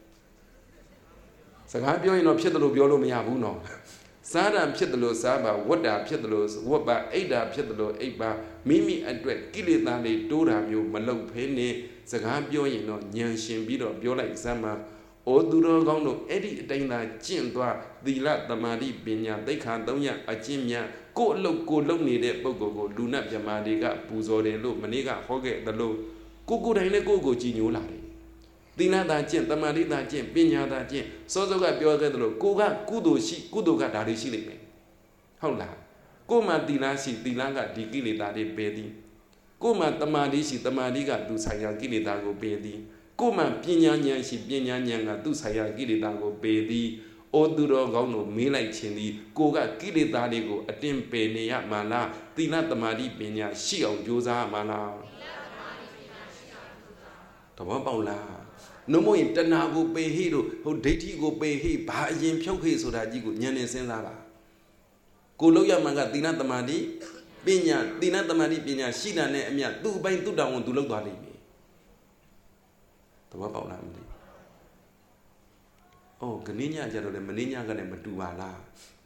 စကားပြောရင်တော့ဖြစ်တယ်လို့ပြောလို့မရဘူးနော်စားတာဖြစ်တယ်လို့စားပါဝတ်တာဖြစ်တယ်လို့ဝတ်ပါအိတ်တာဖြစ်တယ်လို့အိတ်ပါမိမိအတွက်ကိလေသာတွေတိုးတာမျိုးမလုပ်ဖဲနဲ့စကားပြောရင်တော့ဉာဏ်ရှင်ပြီးတော့ပြောလိုက်စမ်းပါအိုသူတော်ကောင်းတို့အဲ့ဒီအတိုင်းသာကျင့်သွားသီလသမာဓိပညာသိက္ခာသုံးရအကျင့်များကိုယ်အလုပ်ကိုလုပ်နေတဲ့ပုဂ္ဂိုလ်ကိုလူနတ်မြမာတွေကပူဇော်တယ်လို့မနေ့ကဟောခဲ့တယ်လို့ကိုကိုယ်တိုင်လည်းကိုယ့်ကိုကြည်ညိုလာတယ်သီလသာကျင့်သမာဓိသာကျင့်ပညာသာကျင့်စောစောကပြောခဲ့တယ်လို့ကိုကကုသိုလ်ရှိကုသိုလ်ကဒါတွေရှိလိမ့်မယ်ဟုတ်လားကိုမှသီလရှိသီလကဒီကိလေသာတွေပယ်သည်ကိုမှသမာဓိရှိသမာဓိကသူဆိုင်ရာကိလေသာကိုပယ်သည်ကိုမှပညာဉာဏ်ရှိပညာဉာဏ်ကသူဆိုင်ရာကိလေသာကိုပယ်သည်အိုသူတော်ကောင်းတို့မေးလိုက်ခြင်းသည်ကိုကကိလေသာတွေကိုအတင်းပယ်နေရမှာလားသီလသမာဓိပညာရှိအောင်ကြိုးစားမှာလားသဘောပေါက်လားနှမို့ရင်တဏှာကိုပယ်ဟိတို့ဟိုဒိဋ္ဌိကိုပယ်ဟိဘာအရင်ဖြုတ်ဟိဆိုတာကြီးကိုဉာဏ်နဲ့စဉ်းစားပါကိုလောက်ရမှန်ကသီလသမာဓိပညာသီလသမာဓိပညာရှိတာနဲ့အမြတ်သူ့ဘိုင်းသူ့တောင်ဝန်သူလောက်သွားလိမ့်မယ်သဘောပေါက်လားမသိအော်ခဏညကြတော့လေမနေ့ညကလည်းမတူပါလား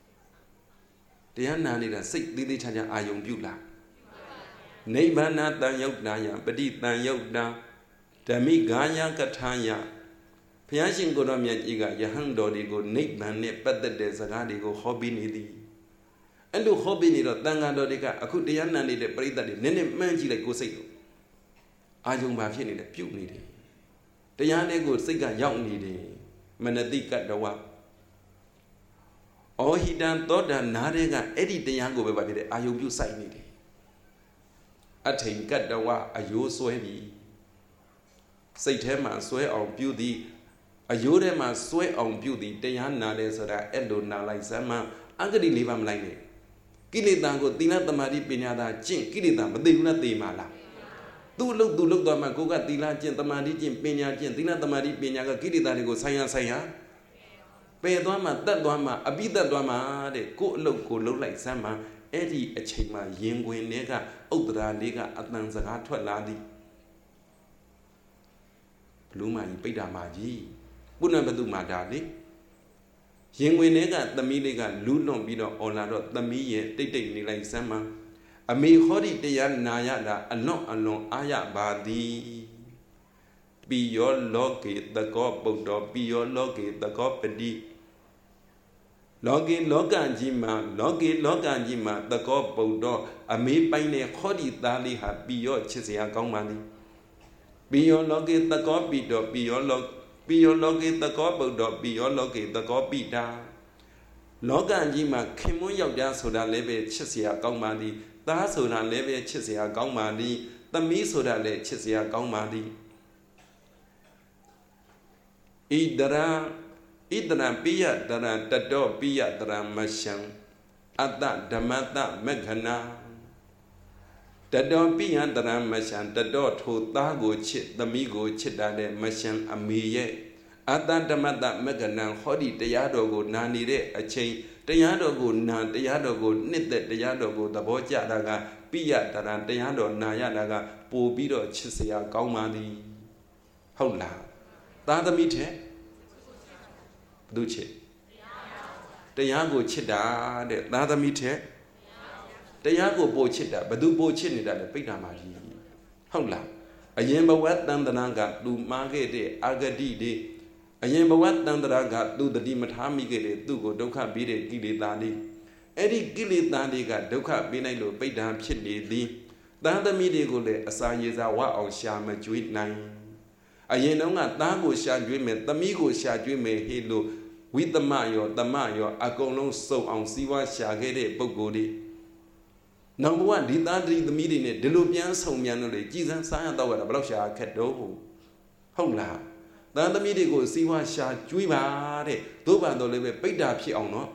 တရားနာနေတာစိတ်သေးသေးချာချာအာယုံပြုလားနိဗ္ဗာန်တန်ယုတ်တာယပฏิတန်ယုတ်တာဓမ္မိဂာယကထာယဘုရားရှင်ကိုတော်မြတ်ကြီးကယဟန်တော်တွေကိုနိဗ္ဗာန်နဲ့ပတ်သက်တဲ့စကားတွေကိုဟောပေးနေသည်အဲ့လိုဟောပေးနေတော့တန်ဃာတော်တွေကအခုတရားနာနေတဲ့ပရိသတ်တွေနည်းနည်းမှန်းကြည့်လိုက်ကိုစိတ်ကိုအာယုံပါဖြစ်နေတယ်ပြုတ်နေတယ်တရားလေးကိုစိတ်ကရောက်နေတယ်မနတိကတဝအောဟိတံသောတာနာတဲ့ကအဲ့ဒီတရားကိုပဲပါဖြစ်တယ်အာယုံပြုတ်ဆိုင်နေတယ်အထိန်ကတဝအယိုးဆွဲပြီးစိတ်ထဲမှာဆွဲအောင်ပြုသည်အယိုးထဲမှာဆွဲအောင်ပြုသည်တရားနာတယ်ဆိုတာအဲ့လိုနာလိုက်စမ်းမအဂတိလေးပါမလိုက်နဲ့ကိလေသာကိုသီလသမာဓိပညာသာကျင့်ကိလေသာမသိဘူးလားသိမှာလားသူ့လို့သူ့လို့သွားမှကိုကသီလကျင့်သမာဓိကျင့်ပညာကျင့်သီလသမာဓိပညာကကိလေသာတွေကိုဆိုင်ရဆိုင်ရပယ်သွားမှတတ်သွားမှအပိတတ်သွားမှတဲ့ကိုအလုပ်ကိုလုပ်လိုက်စမ်းမှအဲ့ဒီအချိန်မှာရင်ခွင်တွေကဥဒ္ဒရာလေးကအတန်စကားထွက်လာသည်ဘလူးမာကြီးပိဋ္ဌာမာကြီးပုဏ္ဏဘတုမာတာလေရင်ဝင်တွေကသမီးလေးကလူးလွန်ပြီးတော့အော်လာတော့သမီးရဲ့တိတ်တိတ်နေလိုက်စမ်းမအမေဟောဒီတရားနာရတာအလွန်အလွန်အားရပါသည်ပိယောလောကေတကောပုဒ္ဒောပိယောလောကေတကောပတိလောကေလောကကြီးမှာလောကေလောကကြီးမှာတကောပုဒ္ဒောအမေပိုင်တဲ့ဟောဒီသားလေးဟာပိယောချစ်စရာကောင်းပါသည်ပိယောလောကေတကောပိတောပိယောလောပိယောလောကေတကောဗုဒ္ဓပိယောလောကေတကောပိတာလောကကြီးမှာခင်မွန်းယောက်ျားဆိုတာလည်းပဲချစ်စရာကောင်းပါသည်သားဆိုတာလည်းပဲချစ်စရာကောင်းပါသည်သမီးဆိုတာလည်းချစ်စရာကောင်းပါသည်ဣဒရာဣဒရာပိယတရတတောပိယတရမရှံအတ္တဓမ္မတမက္ခဏာတတောပိယတရမရှံတတောထိုသားကိုချစ်သမီးကိုချစ်တာတဲ့မရှံအမေရဲ့အတ္တဓမ္မတမက္ခဏာဟောဒီတရားတော်ကိုနာနေတဲ့အချိန်တရားတော်ကိုနာတရားတော်ကိုနှစ်သက်တရားတော်ကိုသဘောကျတာကပိယတရတရားတော်နာရတာကပို့ပြီးတော့ချစ်စရာကောင်းပါသည်ဟုတ်လားသားသမီးတဲ့ဘုသူချစ်တရားကိုချစ်တာတဲ့သားသမီးတဲ့တရားကိုပို့ချစ်တာဘသူပို့ချစ်နေတာလဲပိဋ္ဌာမာကြီးဟုတ်လားအရင်ဘဝတန်တနာကသူမှားခဲ့တဲ့အဂတိတွေအရင်ဘဝတန်တရာကသူတတိမထားမိခဲ့တဲ့သူ့ကိုဒုက္ခပေးတဲ့ကိလေသာတွေအဲ့ဒီကိလေသာတွေကဒုက္ခပေးနိုင်လို့ပိဋ္ဌာဖြစ်နေသည်သားသမီးတွေကိုလည်းအစာရေစာဝအောင်ရှာမကြွေးနိုင်အရင်တုန်းကသားကိုရှာကြွေးမယ်သမီးကိုရှာကြွေးမယ်ဟေ့လို့ဝိသမယောတမယောအကုန်လုံးစုံအောင်စီးပွားရှာခဲ့တဲ့ပုဂ္ဂိုလ်တွေနောက်ဘဝဒီသားတိသမီးတွေနဲ့ဒီလိုပြန်ဆုံမြန်လို့လေကြည်စမ်းစားရတော့ရတာဘယ်တော့ရှာခက်တော့ဟုတ်လားသားသမီးတွေကိုစီးပွားရှာကြွေးပါတဲ့သို့ပါတော့လည်းပဲပိဋ္ဌာဖြစ်အောင်နော်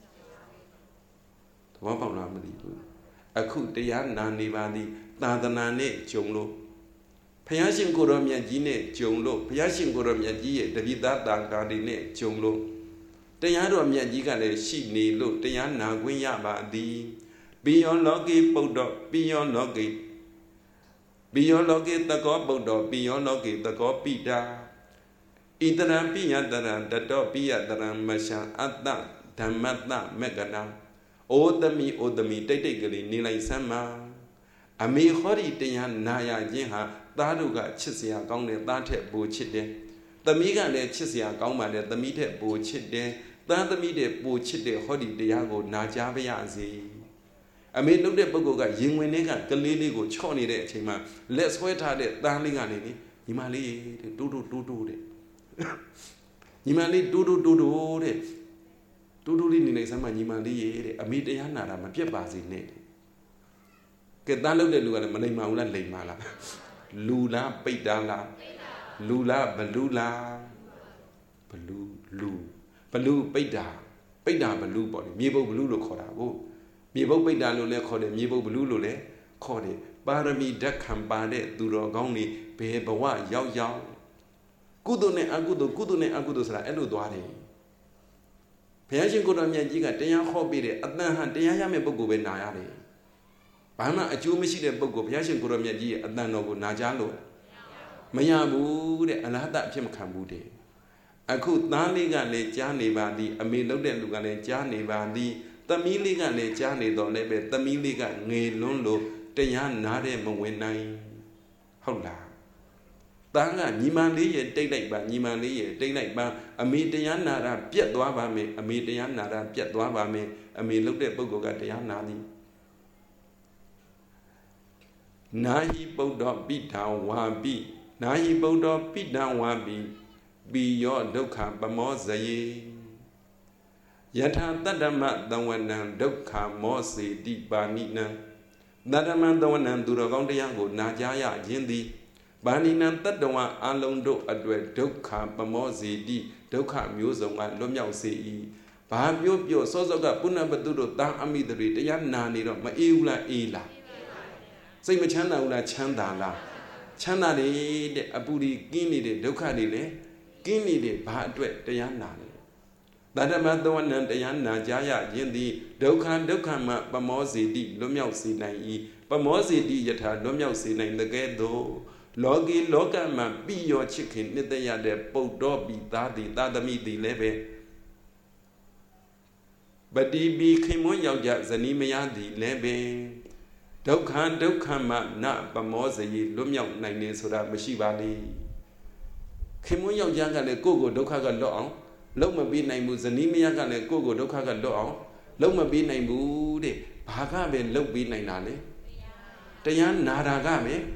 သဘောပေါက်လားမသိဘူးအခုတရားနာနေပါသည်သာသနာနဲ့ကြုံလို့ဘုရားရှင်ကိုရောမြတ်ကြီးနဲ့ကြုံလို့ဘုရားရှင်ကိုရောမြတ်ကြီးရဲ့တပိသားတန်ခါတွေနဲ့ကြုံလို့တရားတော်မြတ်ကြီးကလည်းရှိနေလို့တရားနာခွင့်ရပါသည်ပိယောလောကေပုဒ္ဓပိယောလောကေပိယောလောကေတကောပုဒ္ဓပိယောလောကေတကောပိတာဣတရံပိယတရံတတောပိယတရံမရှံအတ္တဓမ္မတမက္ကနာဩသမီဩသမီတိတ်တိတ်ကလေးနေလိုက်စမ်းပါအမေဟောဒီတရားနာရခြင်းဟာသားတို့ကချစ်စရာကောင်းတယ်သားထက်ပိုချစ်တယ်သမီးကလည်းချစ်စရာကောင်းပါတယ်သမီးထက်ပိုချစ်တယ်သားသမီးတဲ့ပိုချစ်တဲ့ဟောဒီတရားကိုနာကြားပါရစေအမေလုပ်တဲ့ပုဂ္ဂိုလ်ကရင်ဝင်တွေကကလေးလေးကိုချော့နေတဲ့အချိန်မှာလက်ဆွဲထားတဲ့သားလေးကနေလေညီမလေးတဲ့တိုးတိုးတိုးတိုးတဲ့ညီမလေးတိုးတိုးတိုးတိုးတဲ့တိုးတိုးလေးနေနေစမ်းမညီမလေးရဲ့တဲ့အမေတရားနာတာမပြတ်ပါစေနဲ့ကဲသားလုပ်တဲ့လူကလည်းမလိမ္မာဘူးလားလိမ္မာလားလူလားပိတ်တာလားလူလားဘလူလားဘလူလူဘလူပိတ်တာပိတ်တာဘလူပေါ့လေမြေပုတ်ဘလူလို့ခေါ်တာကိုမြေပုတ်ပိတ်တာလို့လည်းခေါ်တယ်မြေပုတ်ဘလူလို့လည်းခေါ်တယ်ပါရမီဓာတ်ခံပါတဲ့သူတော်ကောင်းတွေဘယ်ဘဝရောက်ရောက်ကုသိုလ်နဲ့အကုသိုလ်ကုသိုလ်နဲ့အကုသိုလ်ဆိုတာအဲ့လိုသွားတယ်ဘုရားရှင်ကိုယ်တော်မြတ်ကြီးကတရားဟောပေးတယ်အတန်ဟန်တရားရမယ့်ပုဂ္ဂိုလ်ပဲနာရတယ်ဘာမှအကျိုးမရှိတဲ့ပုဂ္ဂိုလ်ဘုရားရှင်ကိုယ်တော်မြတ်ကြီးရဲ့အတန်တော်ကိုနာကြားလို့မရဘူးတဲ့အလဟတအဖြစ်မခံဘူးတဲ့အခုသားလေးကလည်းကြားနေပါသည်အမေလုပ်တဲ့လူကလည်းကြားနေပါသည်သမီးလေးကလည်းကြားနေတော့လည်းပဲသမီးလေးကငေလွန်းလို့တရားနာတဲ့မဝင်နိုင်ဟုတ်လားသားကညီမလေးရဲ့တိတ်လိုက်ပါညီမလေးရဲ့တိတ်လိုက်ပါအမေတရားနာတာပြတ်သွားပါမယ်အမေတရားနာတာပြတ်သွားပါမယ်အမေလုပ်တဲ့ပုဂ္ဂိုလ်ကတရားနာသည်နာဟိပုဒ္ဓပိဋ္ဌံဝါပိနာဟိပုဒ္ဓပိဋ္ဌံဝါပိပိယောဒုက္ခပမောဇယေယထာတတ္တမသဝနံဒုက္ခမောစေတိပါဏိနံတတ္တမသဝနံသူတော်ကောင်းတရားကိုနာကြားရခြင်းသည်ပါဏိနံတတ္တဝအလုံးတို့အတွက်ဒုက္ခပမောစေတိဒုက္ခမျိုးစုံကလွတ်မြောက်စေ၏ဘာပြောပြောစောစောကပုဏ္ဏပတုတို့တာအမိတွေတရားနာနေတော့မအေးဘူးလားအေးလားစိတ်မချမ်းသာဘူးလားချမ်းသာလားချမ်းသာတယ်တဲ့အပူဒီကင်းနေတဲ့ဒုက္ခတွေလည်းကင်းနေတဲ့ဘာအတွက်တရားနာလဲတတ္တမသဝနံတရားနာကြားရခြင်းသည်ဒုက္ခဒုက္ခမှပမောစေတိလွတ်မြောက်စေနိုင်၏ပမောစေတိယထာလွတ်မြောက်စေနိုင်တဲ့ကဲ့သို့လောကီလောကမှာပိယောချစ်ခင်နှစ်သက်ရတဲ့ပုဒ္ဓပိသားသည်သာသမီသည်လည်းပဲပတိပိခင်မွန်းယောက်ျားဇနီးမယားသည်လည်းပဲဒုက္ခဒုက္ခမှနပမောဇယေလွတ်မြောက်နိုင်တယ်ဆိုတာမရှိပါလေခင်မွန်းယောက်ျားကလည်းကိုယ့်ကိုဒုက္ခကလွတ်အောင်လုံးမပေးနိုင်ဘူးဇနီးမယားကလည်းကိုယ့်ကိုဒုက္ခကလွတ်အောင်လုံးမပေးနိုင်ဘူးတဲ့ဘာကပဲလုံးပေးနိုင်တာလဲတရားနာတာကပဲ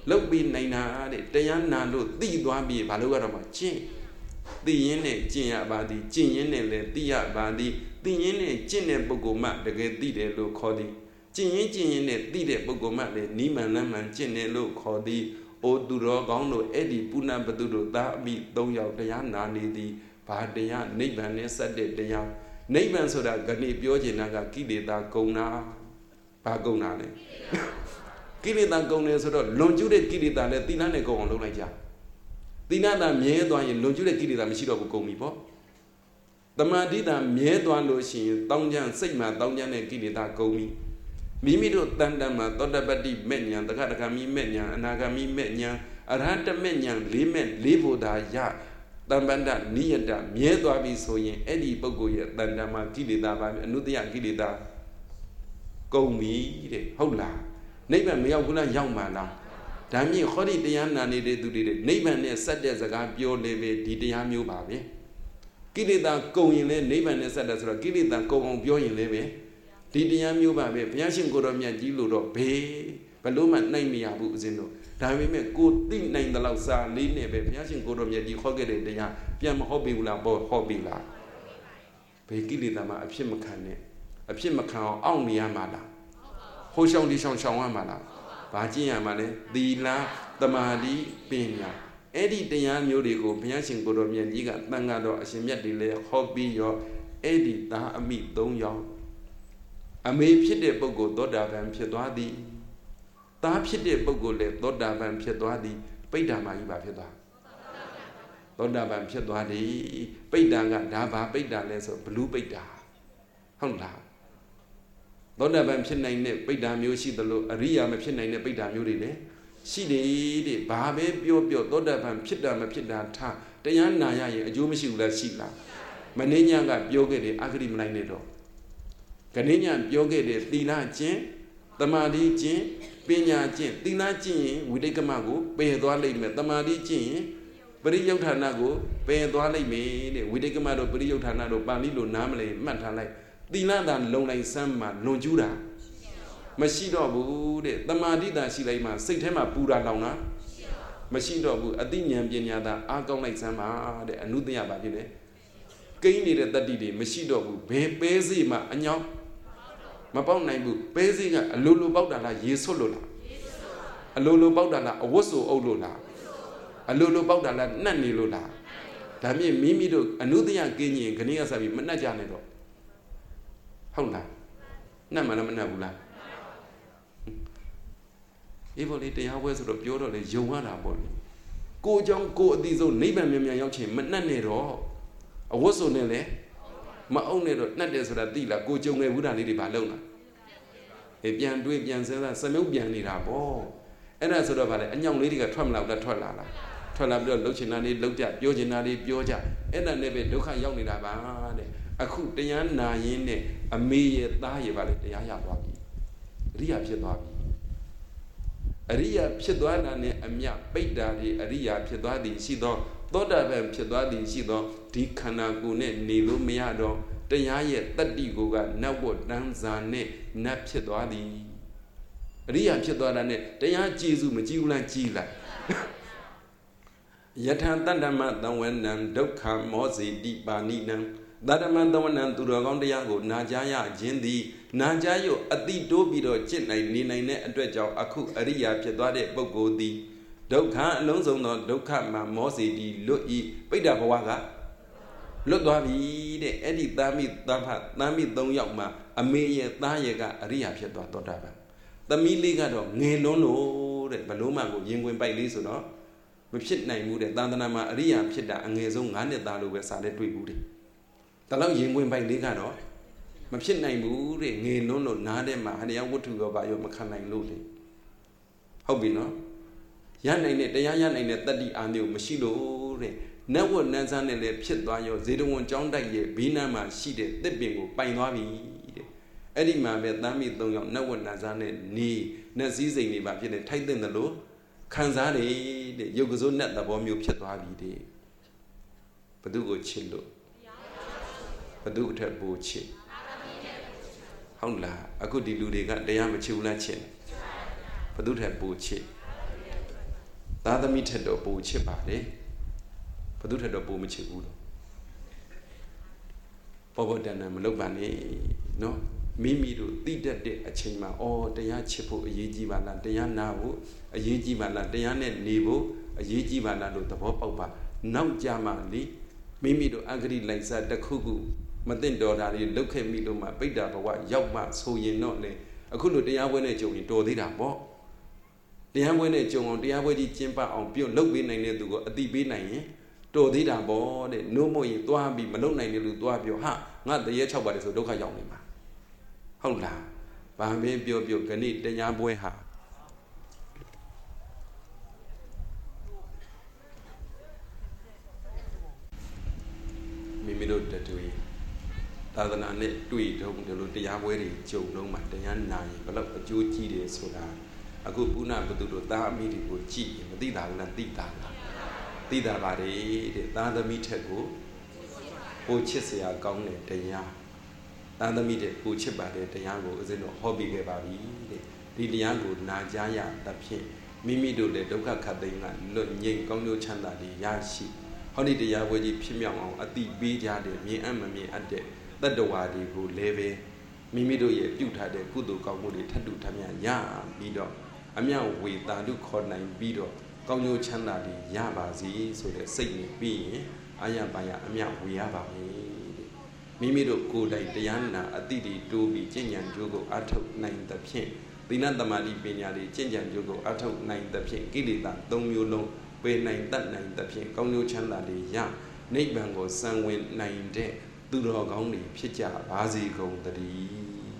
လောက်ပြီးနိုင်တာတဲ့တရားနာလို့သိသွားပြီးဘာလို့ရတော့မှကျင့်သိရင်းနဲ့ကျင့်ရပါသည်ကျင့်ရင်းနဲ့လည်းသိရပါသည်သိရင်းနဲ့ကျင့်တဲ့ပုဂ္ဂိုလ်မှတကယ်သိတယ်လို့ခေါ်သည်ကျင့်ရင်းကျင့်ရင်းနဲ့သိတဲ့ပုဂ္ဂိုလ်မှလည်းနိမန်လမ်းမှန်ကျင့်တယ်လို့ခေါ်သည်အိုသူတော်ကောင်းတို့အဲ့ဒီပုဏ္ဏဘတုတို့သာအမိသုံးယောက်တရားနာနေသည်ဘာတရားနိဗ္ဗာန်နဲ့စတဲ့တရားနိဗ္ဗာန်ဆိုတာဂဏိပြောချင်တာကကိလေသာကုန်တာဘာကုန်တာလဲကိလေသာကုန်တယ်ဆိုတော့လွန်ကျူးတဲ့ကိလေသာလည်းသီလနဲ့ကုန်အောင်လုပ်လိုက်ကြသီလသာမြဲသွားရင်လွန်ကျူးတဲ့ကိလေသာမရှိတော့ဘူးကုန်ပြီပေါ့တမာတိသာမြဲသွားလို့ရှိရင်တောင်းကြစိတ်မှာတောင်းကြတဲ့ကိလေသာကုန်ပြီမိမိတို့တန်တမှာသောတပတ္တိမဲ့ညာတက္ကတကမိမဲ့ညာအနာဂမိမဲ့ညာအရဟတမဲ့ညာလေးမဲ့လေးဖို့သာရတမ္ပန္တနိယတမြဲသွားပြီဆိုရင်အဲ့ဒီပုဂ္ဂိုလ်ရဲ့တန်တမှာကိလေသာပါအနုတ္တယကိလေသာကုန်ပြီတဲ့ဟုတ်လားနိဗ္ဗာန်မရောက်ဘူးလားရောက်မှာလားဒါမြင့်ဟောဒီတရားနာနေတဲ့သူတွေနိဗ္ဗာန်နဲ့ဆက်တဲ့စကားပြောလေပဲဒီတရားမျိုးပါပဲကိလေသာကုန်ရင်လည်းနိဗ္ဗာန်နဲ့ဆက်တယ်ဆိုတော့ကိလေသာကုန်အောင်ပြောရင်လည်းပဲဒီတရားမျိုးပါပဲဘုရားရှင်ကိုတော်မြတ်ကြီးလို့တော့ဘေးဘလို့မှနိုင်မရဘူးဦးဇင်းတို့ဒါပေမဲ့ကိုသိနိုင်တဲ့လောက်စာလေးနဲ့ပဲဘုရားရှင်ကိုတော်မြတ်ကြီးဟောခဲ့တဲ့တရားပြန်မဟောပြီဘူးလားဟောဟောပြီလားဘေးကိလေသာမှာအဖြစ်မခံနဲ့အဖြစ်မခံအောင်အောင့်နေရမှာလားဟိုရှောင်းဒီရှောင်းရှောင်းရမှာလားဘာကျင့်ရမှာလဲသီလသမာဓိပညာအဲ့ဒီတရားမျိုးတွေကိုဘုရားရှင်ကိုတော်မြတ်ကြီးကတန်ခါတော်အရှင်မြတ်တွေလည်းဟောပြီးရောအဲ့ဒီသားအမိသုံးယောက်အမေဖြစ်တဲ့ပုဂ္ဂိုလ်သောတာပန်ဖြစ်သွားသည်သားဖြစ်တဲ့ပုဂ္ဂိုလ်လည်းသောတာပန်ဖြစ်သွားသည်ပိဋ္ဌာမကြီးပါဖြစ်သွားသောတာပန်ဖြစ်သွားသည်ပိဋ္ဌာကဒါဘာပိဋ္ဌာလဲဆိုဘလူးပိဋ္ဌာဟုတ်လားသောတာပန်ဖြစ်နိုင်တဲ့ပိဋ္ဌာမျိုးရှိသလိုအရိယာမဖြစ်နိုင်တဲ့ပိဋ္ဌာမျိုးတွေလည်းရှိတယ်တဲ့ဘာပဲပြောပြောသောတာပန်ဖြစ်တာမဖြစ်တာထားတရားနာရရင်အကျိုးမရှိဘူးလားရှိလားမင်းညကပြောခဲ့တယ်အဂရိမလိုက်နဲ့တော့ခဏညပြောခဲ့တဲ့သီလကျင့်သမာဓိကျင့်ပညာကျင့်သီလကျင့်ရင်ဝိတိတ်ကမကိုပယ်သွားလိမ့်မယ်သမာဓိကျင့်ရင်ပရိယုတ်ဌာနကိုပယ်သွားလိမ့်မယ်တဲ့ဝိတိတ်ကမတို့ပရိယုတ်ဌာနတို့ပါဠိလိုနားမလဲမှတ်ထားလိုက်သီလသာလုံလိုက်စမ်းမှလွန်ကျူးတာမရှိတော့ဘူးတဲ့သမာဓိသာရှိလိုက်မှစိတ်ထဲမှာပူတာလောင်တာမရှိတော့ဘူးအသိဉာဏ်ပညာသာအားကောင်းလိုက်စမ်းပါတဲ့အနုတ္တယပါဖြစ်တယ်ကိန်းနေတဲ့တတ္တိတွေမရှိတော့ဘူးဘယ်ပဲစီမှအညောင်းမပေါက်နိုင်ဘူးပဲစီကအလိုလိုပေါက်တာလားရေဆွတ်လို့လားအလိုလိုပေါက်တာလားအဝတ်ဆိုအုပ်လို့လားအလိုလိုပေါက်တာလားနှက်နေလို့လားဒါမြင့်မိမိတို့အနုတ္တယကင်းရင်ခဏကစားပြီးမနှက်ကြနဲ့တော့ဟုတ်လားနှက်မှလည်းမနှက်ဘူးလားအေးဘောလေတရားဝဲဆိုတော့ပြောတော့လေယုံရတာပေါ့လေကိုအကြောင်းကိုအတိဆုံးနိဗ္ဗာန်မြန်မြန်ရောက်ချင်မနှက်နဲ့တော့အဝတ်ဆိုနဲ့လေမအုံနဲ့တော့နှက်တယ်ဆိုတာသိလားကိုကြုံခဲ့ဘူးတာလေးတွေဘာလုပ်လားအေးပြန်တွေးပြန်စဉ်းစားစမြုပ်ပြန်နေတာပေါ့အဲ့ဒါဆိုတော့ဗါလေအညောင်လေးတွေကထွက်မလာဘူးလားထွက်လာလားထွက်လာပြီးတော့လှုပ်ချင်တာလေးလှုပ်ကြပြောချင်တာလေးပြောကြအဲ့ဒါနဲ့ပဲဒုက္ခရောက်နေတာပါတဲ့အခုတရားနာရင်းနဲ့အမေရဲ့သားရဲ့ဗါလေတရားရသွားပြီအရိယာဖြစ်သွားပြီအရိယာဖြစ်သွားတာနဲ့အမြပိဋ္ဌာတွေအရိယာဖြစ်သွားသည်ရှိသောသောတာပန်ဖြစ်သွားသည်ရှိသောဒီခန္ဓာကိုယ်နဲ့နေလို့မရတော့တရားရဲ့တတ္တိကိုကနတ်ဝတ်တန်းစာနဲ့နတ်ဖြစ်သွားသည်အရိယာဖြစ်သွားတာနဲ့တရားကြည်စုမကြည်ဘူးလားကြည်လိုက်ယထာတတ္တမသံဝနံဒုက္ခမောဇေတိပါဏိနံတတ္တမသံဝနံသူတော်ကောင်းတရားကိုနာကြားရခြင်းသည်နာကြားရအတိတိုးပြီးတော့จิตနိုင်နေနိုင်တဲ့အတွက်ကြောင့်အခုအရိယာဖြစ်သွားတဲ့ပုဂ္ဂိုလ်သည်ဒုက္ခအလုံးစုံသောဒုက္ခမှာမောစေတီလွတ်ဤပိဋ္ဌဘဝကလွတ်သွားပြီတဲ့အဲ့ဒီသားမိသားဖသားမိသုံးယောက်မှာအမေရဲ့သားရဲ့ကအရိယာဖြစ်သွားသောတာပန်သမီးလေးကတော့ငယ်လွန်းလို့တဲ့ဘလို့မှကိုရင်ခွင်ပိုက်လေးဆိုတော့မဖြစ်နိုင်ဘူးတဲ့သာသနာမှာအရိယာဖြစ်တာအငယ်ဆုံး၅နှစ်သားလို့ပဲစာနဲ့တွေ့ဘူးတဲ့ဒါတော့ရင်ခွင်ပိုက်လေးကတော့မဖြစ်နိုင်ဘူးတဲ့ငယ်လွန်းလို့နားထဲမှာဟရိယဝတ္ထုရောပါရောမခံနိုင်လို့လေဟုတ်ပြီနော်ရနိုင်တဲ့တရားရနိုင်တဲ့တတ္တိအာမျိုးမရှိလို့တဲ့နတ်ဝတ်နန်းဆန်းနဲ့လည်းဖြစ်သွားရောဇေတဝန်ကျောင်းတိုက်ရဲ့ဘေးနားမှာရှိတဲ့တစ်ပင်ကိုပိုင်သွားပြီတဲ့အဲ့ဒီမှာပဲတမ်းမိသုံးယောက်နတ်ဝတ်နန်းဆန်းနဲ့နေနတ်စည်းစိမ်တွေပါဖြစ်နေထိုက်တဲ့လို့ခံစားတယ်တဲ့ရုပ်ကစိုးနတ်သဘောမျိုးဖြစ်သွားပြီတဲ့ဘသူကိုချစ်လို့ဘသူအထက်ပို့ချစ်ဟုတ်လားအခုဒီလူတွေကတရားမချစ်ဘူးလားချစ်ဘသူထက်ပို့ချစ်သားသမီးထက်တော့ပိုချစ်ပါတယ်ဘသူထက်တော့ပိုမချစ်ဘူးလို့ပေါ်ပေါ်တန်တန်မလုပ်ပါနဲ့နော်မိမိတို့သိတတ်တဲ့အချိန်မှာအော်တရားချစ်ဖို့အရေးကြီးပါလားတရားနာဖို့အရေးကြီးပါလားတရားနဲ့နေဖို့အရေးကြီးပါလားလို့သဘောပေါက်ပါနောက်ကြမှာလေမိမိတို့အဂရိလိုက်စားတစ်ခုခုမသိတော်တာတွေလုတ်ခဲ့မိလို့မှပိဋ္ဌာဘဝရောက်မှဆိုရင်တော့လေအခုလိုတရားပွဲနဲ့ကြုံရင်တော်သေးတာပေါ့တရားပွဲနဲ့ကြုံအောင်တရားပွဲကြီးကျင်းပအောင်ပြုတ်လုပ်ပေးနိုင်တဲ့သူကိုအတိပေးနိုင်ရင်တော်သေးတာပေါ့တဲ့နို့မို့ရင်သွားပြီးမလုပ်နိုင်တဲ့လူသွားပြောဟာငါတရေ၆ပါတယ်ဆိုဒုက္ခရောက်နေမှာဟုတ်လားဘာမင်းပြောပြောခဏတရားပွဲဟာမိမိတို့တွေ့သာသနာနဲ့တွေ့တုံးဒီလိုတရားပွဲတွေကြုံတော့မှတရားနာရင်ဘလို့အကျိုးကြီးတယ်ဆိုတာအခုပုဏ္ဏဘုသူတို့သားအမိတွေကိုကြည့်ရင်မသိတာဘူးလားသိတာလားသိတာပါတယ်တဲ့သားသမီးထက်ကိုပိုချစ်စရာကောင်းတဲ့တရားသားသမီးတဲ့ပိုချစ်ပါတဲ့တရားကိုဦးဇင်းတို့ဟောပြီးခဲ့ပါပြီတဲ့ဒီတရားကိုနာကြားရသဖြင့်မိမိတို့လည်းဒုက္ခခတ်သိမ်းကလွတ်ငြိမ်ကောင်းကျိုးချမ်းသာတွေရရှိဟောဒီတရားပွဲကြီးဖြစ်မြောက်အောင်အတိပေးကြတဲ့မြင်အပ်မမြင်အပ်တဲ့တတ္တဝါတွေကိုလည်းပဲမိမိတို့ရဲ့ပြုထားတဲ့ကုသိုလ်ကောင်းမှုတွေထပ်တူထပ်မြရပြီးတော့အမြဝေတာလူခေါ်နိုင်ပြီးတော့ကောင်းကျိုးချမ်းသာတွေရပါစေဆိုတဲ့စိတ်နဲ့ပြီးရင်အာရပါရအမြဝေရပါမယ်တဲ့မိမိတို့ကိုယ်တိုင်တရားနာအတိတွေတိုးပြီးကျင့်ကြံကြိုးကိုအထုတ်နိုင်သဖြင့်သီလသမာဓိပညာတွေကျင့်ကြံကြိုးကိုအထုတ်နိုင်သဖြင့်ကိလေသာသုံးမျိုးလုံးပယ်နိုင်တတ်နိုင်သဖြင့်ကောင်းကျိုးချမ်းသာတွေရနိဗ္ဗာန်ကိုစံဝင်နိုင်တဲ့သူတော်ကောင်းတွေဖြစ်ကြပါစေကုန်သတည်း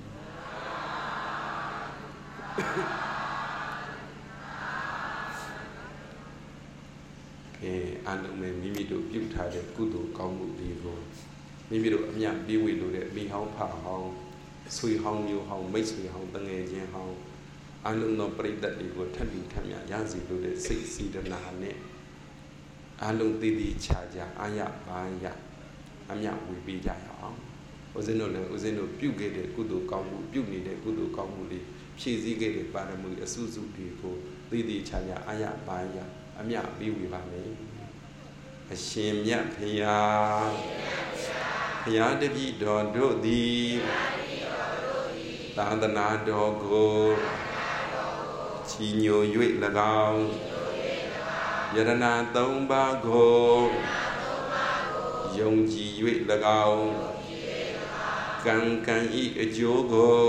ကဲအလုံးမဲ့မိမိတို့ပြုထားတဲ့ကုသိုလ်ကောင်းမှုတွေကိုမိမိတို့အမြတ်ပေးဝေလို့တဲ့မိဟောင်းဖဟောင်းဆွေဟောင်းမျိုးဟောင်းမိတ်ဆွေဟောင်းတငယ်ချင်းဟောင်းအလုံးသောပရိသတ်တွေကိုထပ်ပြီးထပ်မြရစီလို့တဲ့စိတ်စီဒနာနဲ့အလုံးတည်တည်ချာချာအာရပါရအမြဝေပေးကြရအောင်ဦးဇင်းတို့လည်းဦးဇင်းတို့ပြုခဲ့တဲ့ကုသိုလ်ကောင်းမှုပြုနေတဲ့ကုသိုလ်ကောင်းမှုတွေဖြည့်ဆည်းခဲ့တဲ့ပါရမီအစုစုတွေကိုတည်တည်ချာချာအာရပါရအမြပေးဝေပါမယ်အရှင်မြတ်ဖရာဖရာတပည့်တော်တို့သည်သာသနာတော်ကိုချီးညို၍၎င်းယရဏသုံးပါးကိုယုံကြည်၍၎င်းကံကံဤအကျိုးကို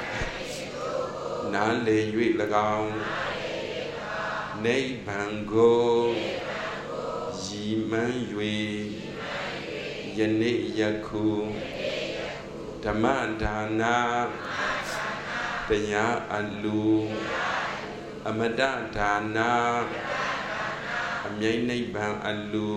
နားလည်၍၎င်းနိဗ္ဗာန်ကိုရည်မှန်း၍ယနေ့ယခုဓမ္မဒါနာတရားအလူအမတဒါနာအမြိတ်နိဗ္ဗာန်အလူ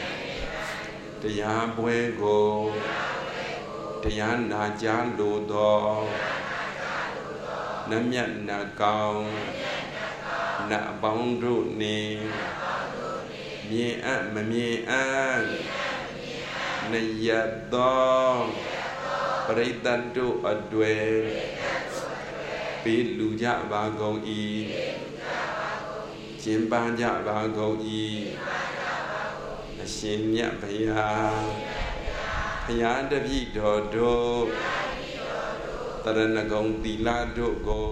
တရားပွဲကိုတရားနာကြားလိုသောနတ်မြတ်နာကောင်းနတ်အပေါင်းတို့နှင့်မြင်အပ်မမြင်အပ်နယသောပရိသတ်တို့အတွေ့ပေးလူကြပါကုန်၏ကျင်းပကြပါကုန်၏အရှင်မြတ်ဘုရားဘုရားတပည့်တော်တို့တရဏဂုံသီလတို့ကို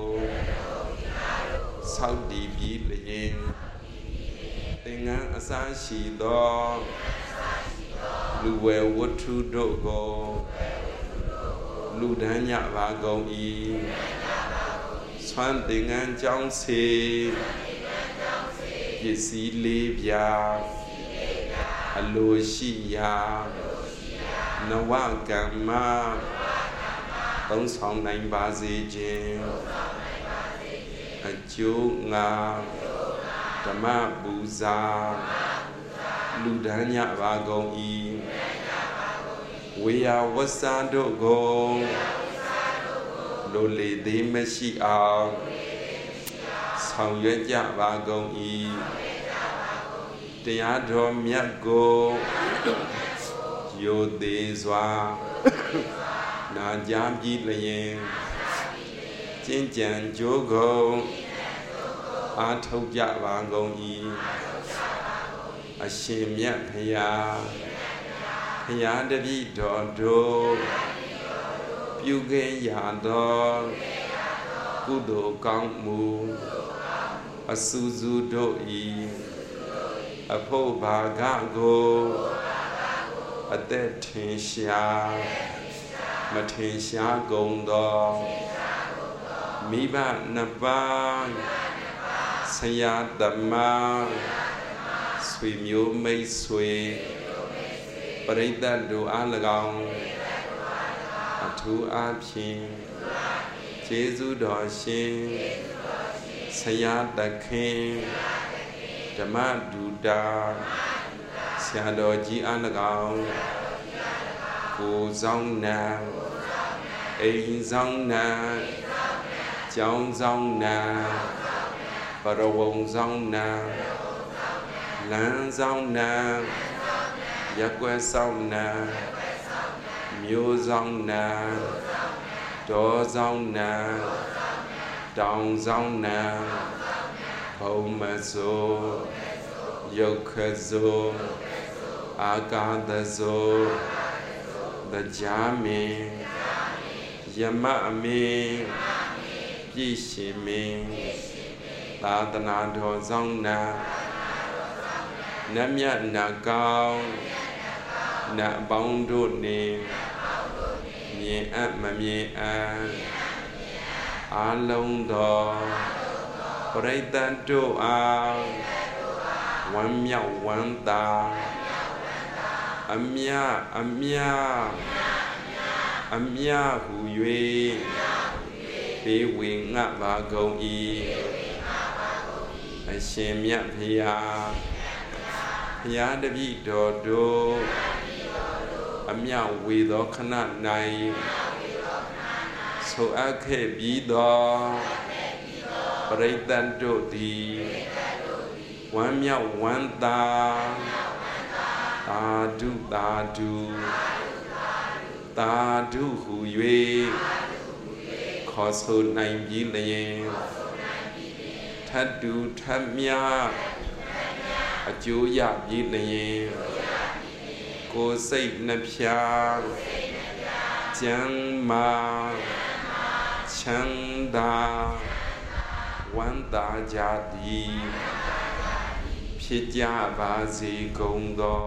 ဆောက်တည်ပြီးလျင်သင်္ကန်းအစရှိသောလူဝယ်ဝတ္ထုတို့ကိုလူဒန်းကြပါကုန်၏ဆွမ်းသင်္ကန်းကြောင်းစေပစ္စည်းလေးပြာအလိုရှိရာနဝကမ္မသုံးဆောင်နိုင်ပါစေခြင်းအကျိုးငါဓမ္မပူဇာလူဒန်းကြပါကုန်၏ဝေယဝဆ္စာတို့ကိုလိုလေသေးမရှိအောင်ဆောင်ရွက်ကြပါကုန်၏တရားတော်မြတ်ကိုယိုသေးစွာနာကြားပြီးလျင်ကျင့်ကြံကြိုးကုန်အာထုတ်ကြပါကုန်၏အရှင်မြတ်ဖရာဖရာတပည့်တော်တို့ပြုခဲ့ရသောကုသိုလ်ကောင်းမှုအစူစူတို့၏အဖို့ဘာကကိုအသက်ထင်ရှားမထင်ရှားကုန်သောမိဘနှစ်ပါးဆရာသမားဆွေမျိုးမိတ်ဆွေပရိသတ်တို့အား၎င်းအထူးအားဖြင့်ကျေးဇူးတော်ရှင်ဆရာသခင်ဓမ္မဒုတာဆရာတော်ကြီးအား၎င်းကိုဆောင်နာအိမ်ဆောင်နာကျောင်းဆောင်နာပရဝုံဆောင်နာလမ်းဆောင်နာရက်ွယ်ဆောင်နာမျိုးဆောင်နာဒေါ်ဆောင်နာတောင်ဆောင်နာဘုံမစိုးယုတ်ခစိုးအာကာသစိုးတရားမင်းယမအမင်းပြည့်ရှင်မင်းသာသနာတော်ဆောင်နာနတ်မြတ်နာကောင်းနတ်ပေါင်းတို့နှင့်မြင်အပ်မမြင်အပ်အာလုံးသောပရိသတ်တို့အားဝမ်းမြောက်ဝမ်းသာအမြအမြအမြဟု၍ဘေးဝင်ငတ်ပါကုန်၏အရှင်မြတ်ဖရာဖရာတပည့်တော်တို့အမြဝေသောခဏ၌ဆိုအပ်ခဲ့ပြီးသောပရိသတ်တို့သည်ဝမ်းမြောက်ဝမ်းသာသာဓုသာဓုသာဓုဟု၍ခေါ်ဆိုနိုင်ပြီလျင်ထတ်တူထတ်မြအကျိုးရပြီလျင်ကိုယ်စိတ်နှဖျားကျမ်းမာချမ်းသာဝမ်းသာကြသည်ဖြစ်ကြပါစေကုန်သော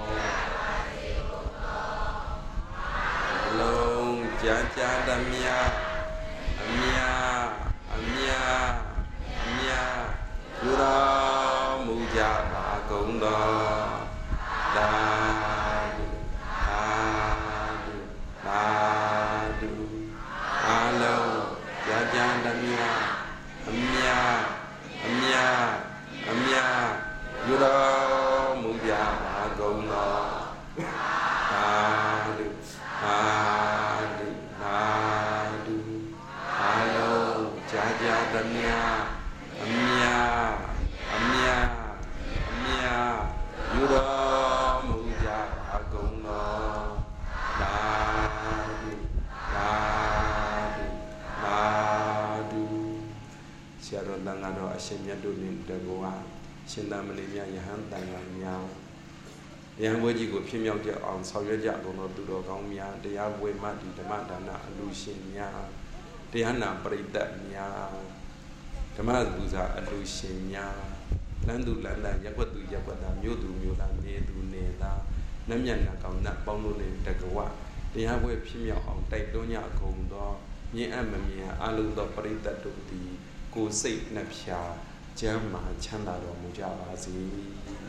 လုံးကြာကြာသမျှအမြအမြအမြယူတော်မူကြပါကုန်သောသာဓုသာဓုသာဓုအလုံးကြာကြာသမျှအမြအမြအမြယူတော်မူကြပါကုန်သောသာဓုသာဓုသာဓုအလုံးကြာကြာသမျှအမြအမြအမြယူတော်မူကြပါကုန်သောသာဓုသာဓုသာဓုဆရာတော်တန်ခါတော်အရှင်မြတ်တို့နှင့်တကွာရှင်သာမဏေများယဟန်တန်ခါများတရားပွဲကြီးကိုဖြစ်မြောက်ကြအောင်ဆောင်ရွက်ကြကုန်သောသူတော်ကောင်းများတရားပွဲမှဒီဓမ္မဒါနအလူရှင်များတရားနာပရိသတ်များဓမ္မပူဇာအလူရှင်များလမ်းသူလမ်းသားရက်ွက်သူရက်ွက်သားမြို့သူမြို့သားနေသူနေသားနတ်မြတ်နာကောင်းနတ်ပေါင်းတို့နဲ့တကဝတရားပွဲဖြစ်မြောက်အောင်တိုက်တွန်းကြကုန်သောမြင်အပ်မမြင်အလုံးသောပရိသတ်တို့သည်ကိုယ်စိတ်နှဖျားကျမ်းမာချမ်းသာတော်မူကြပါစေ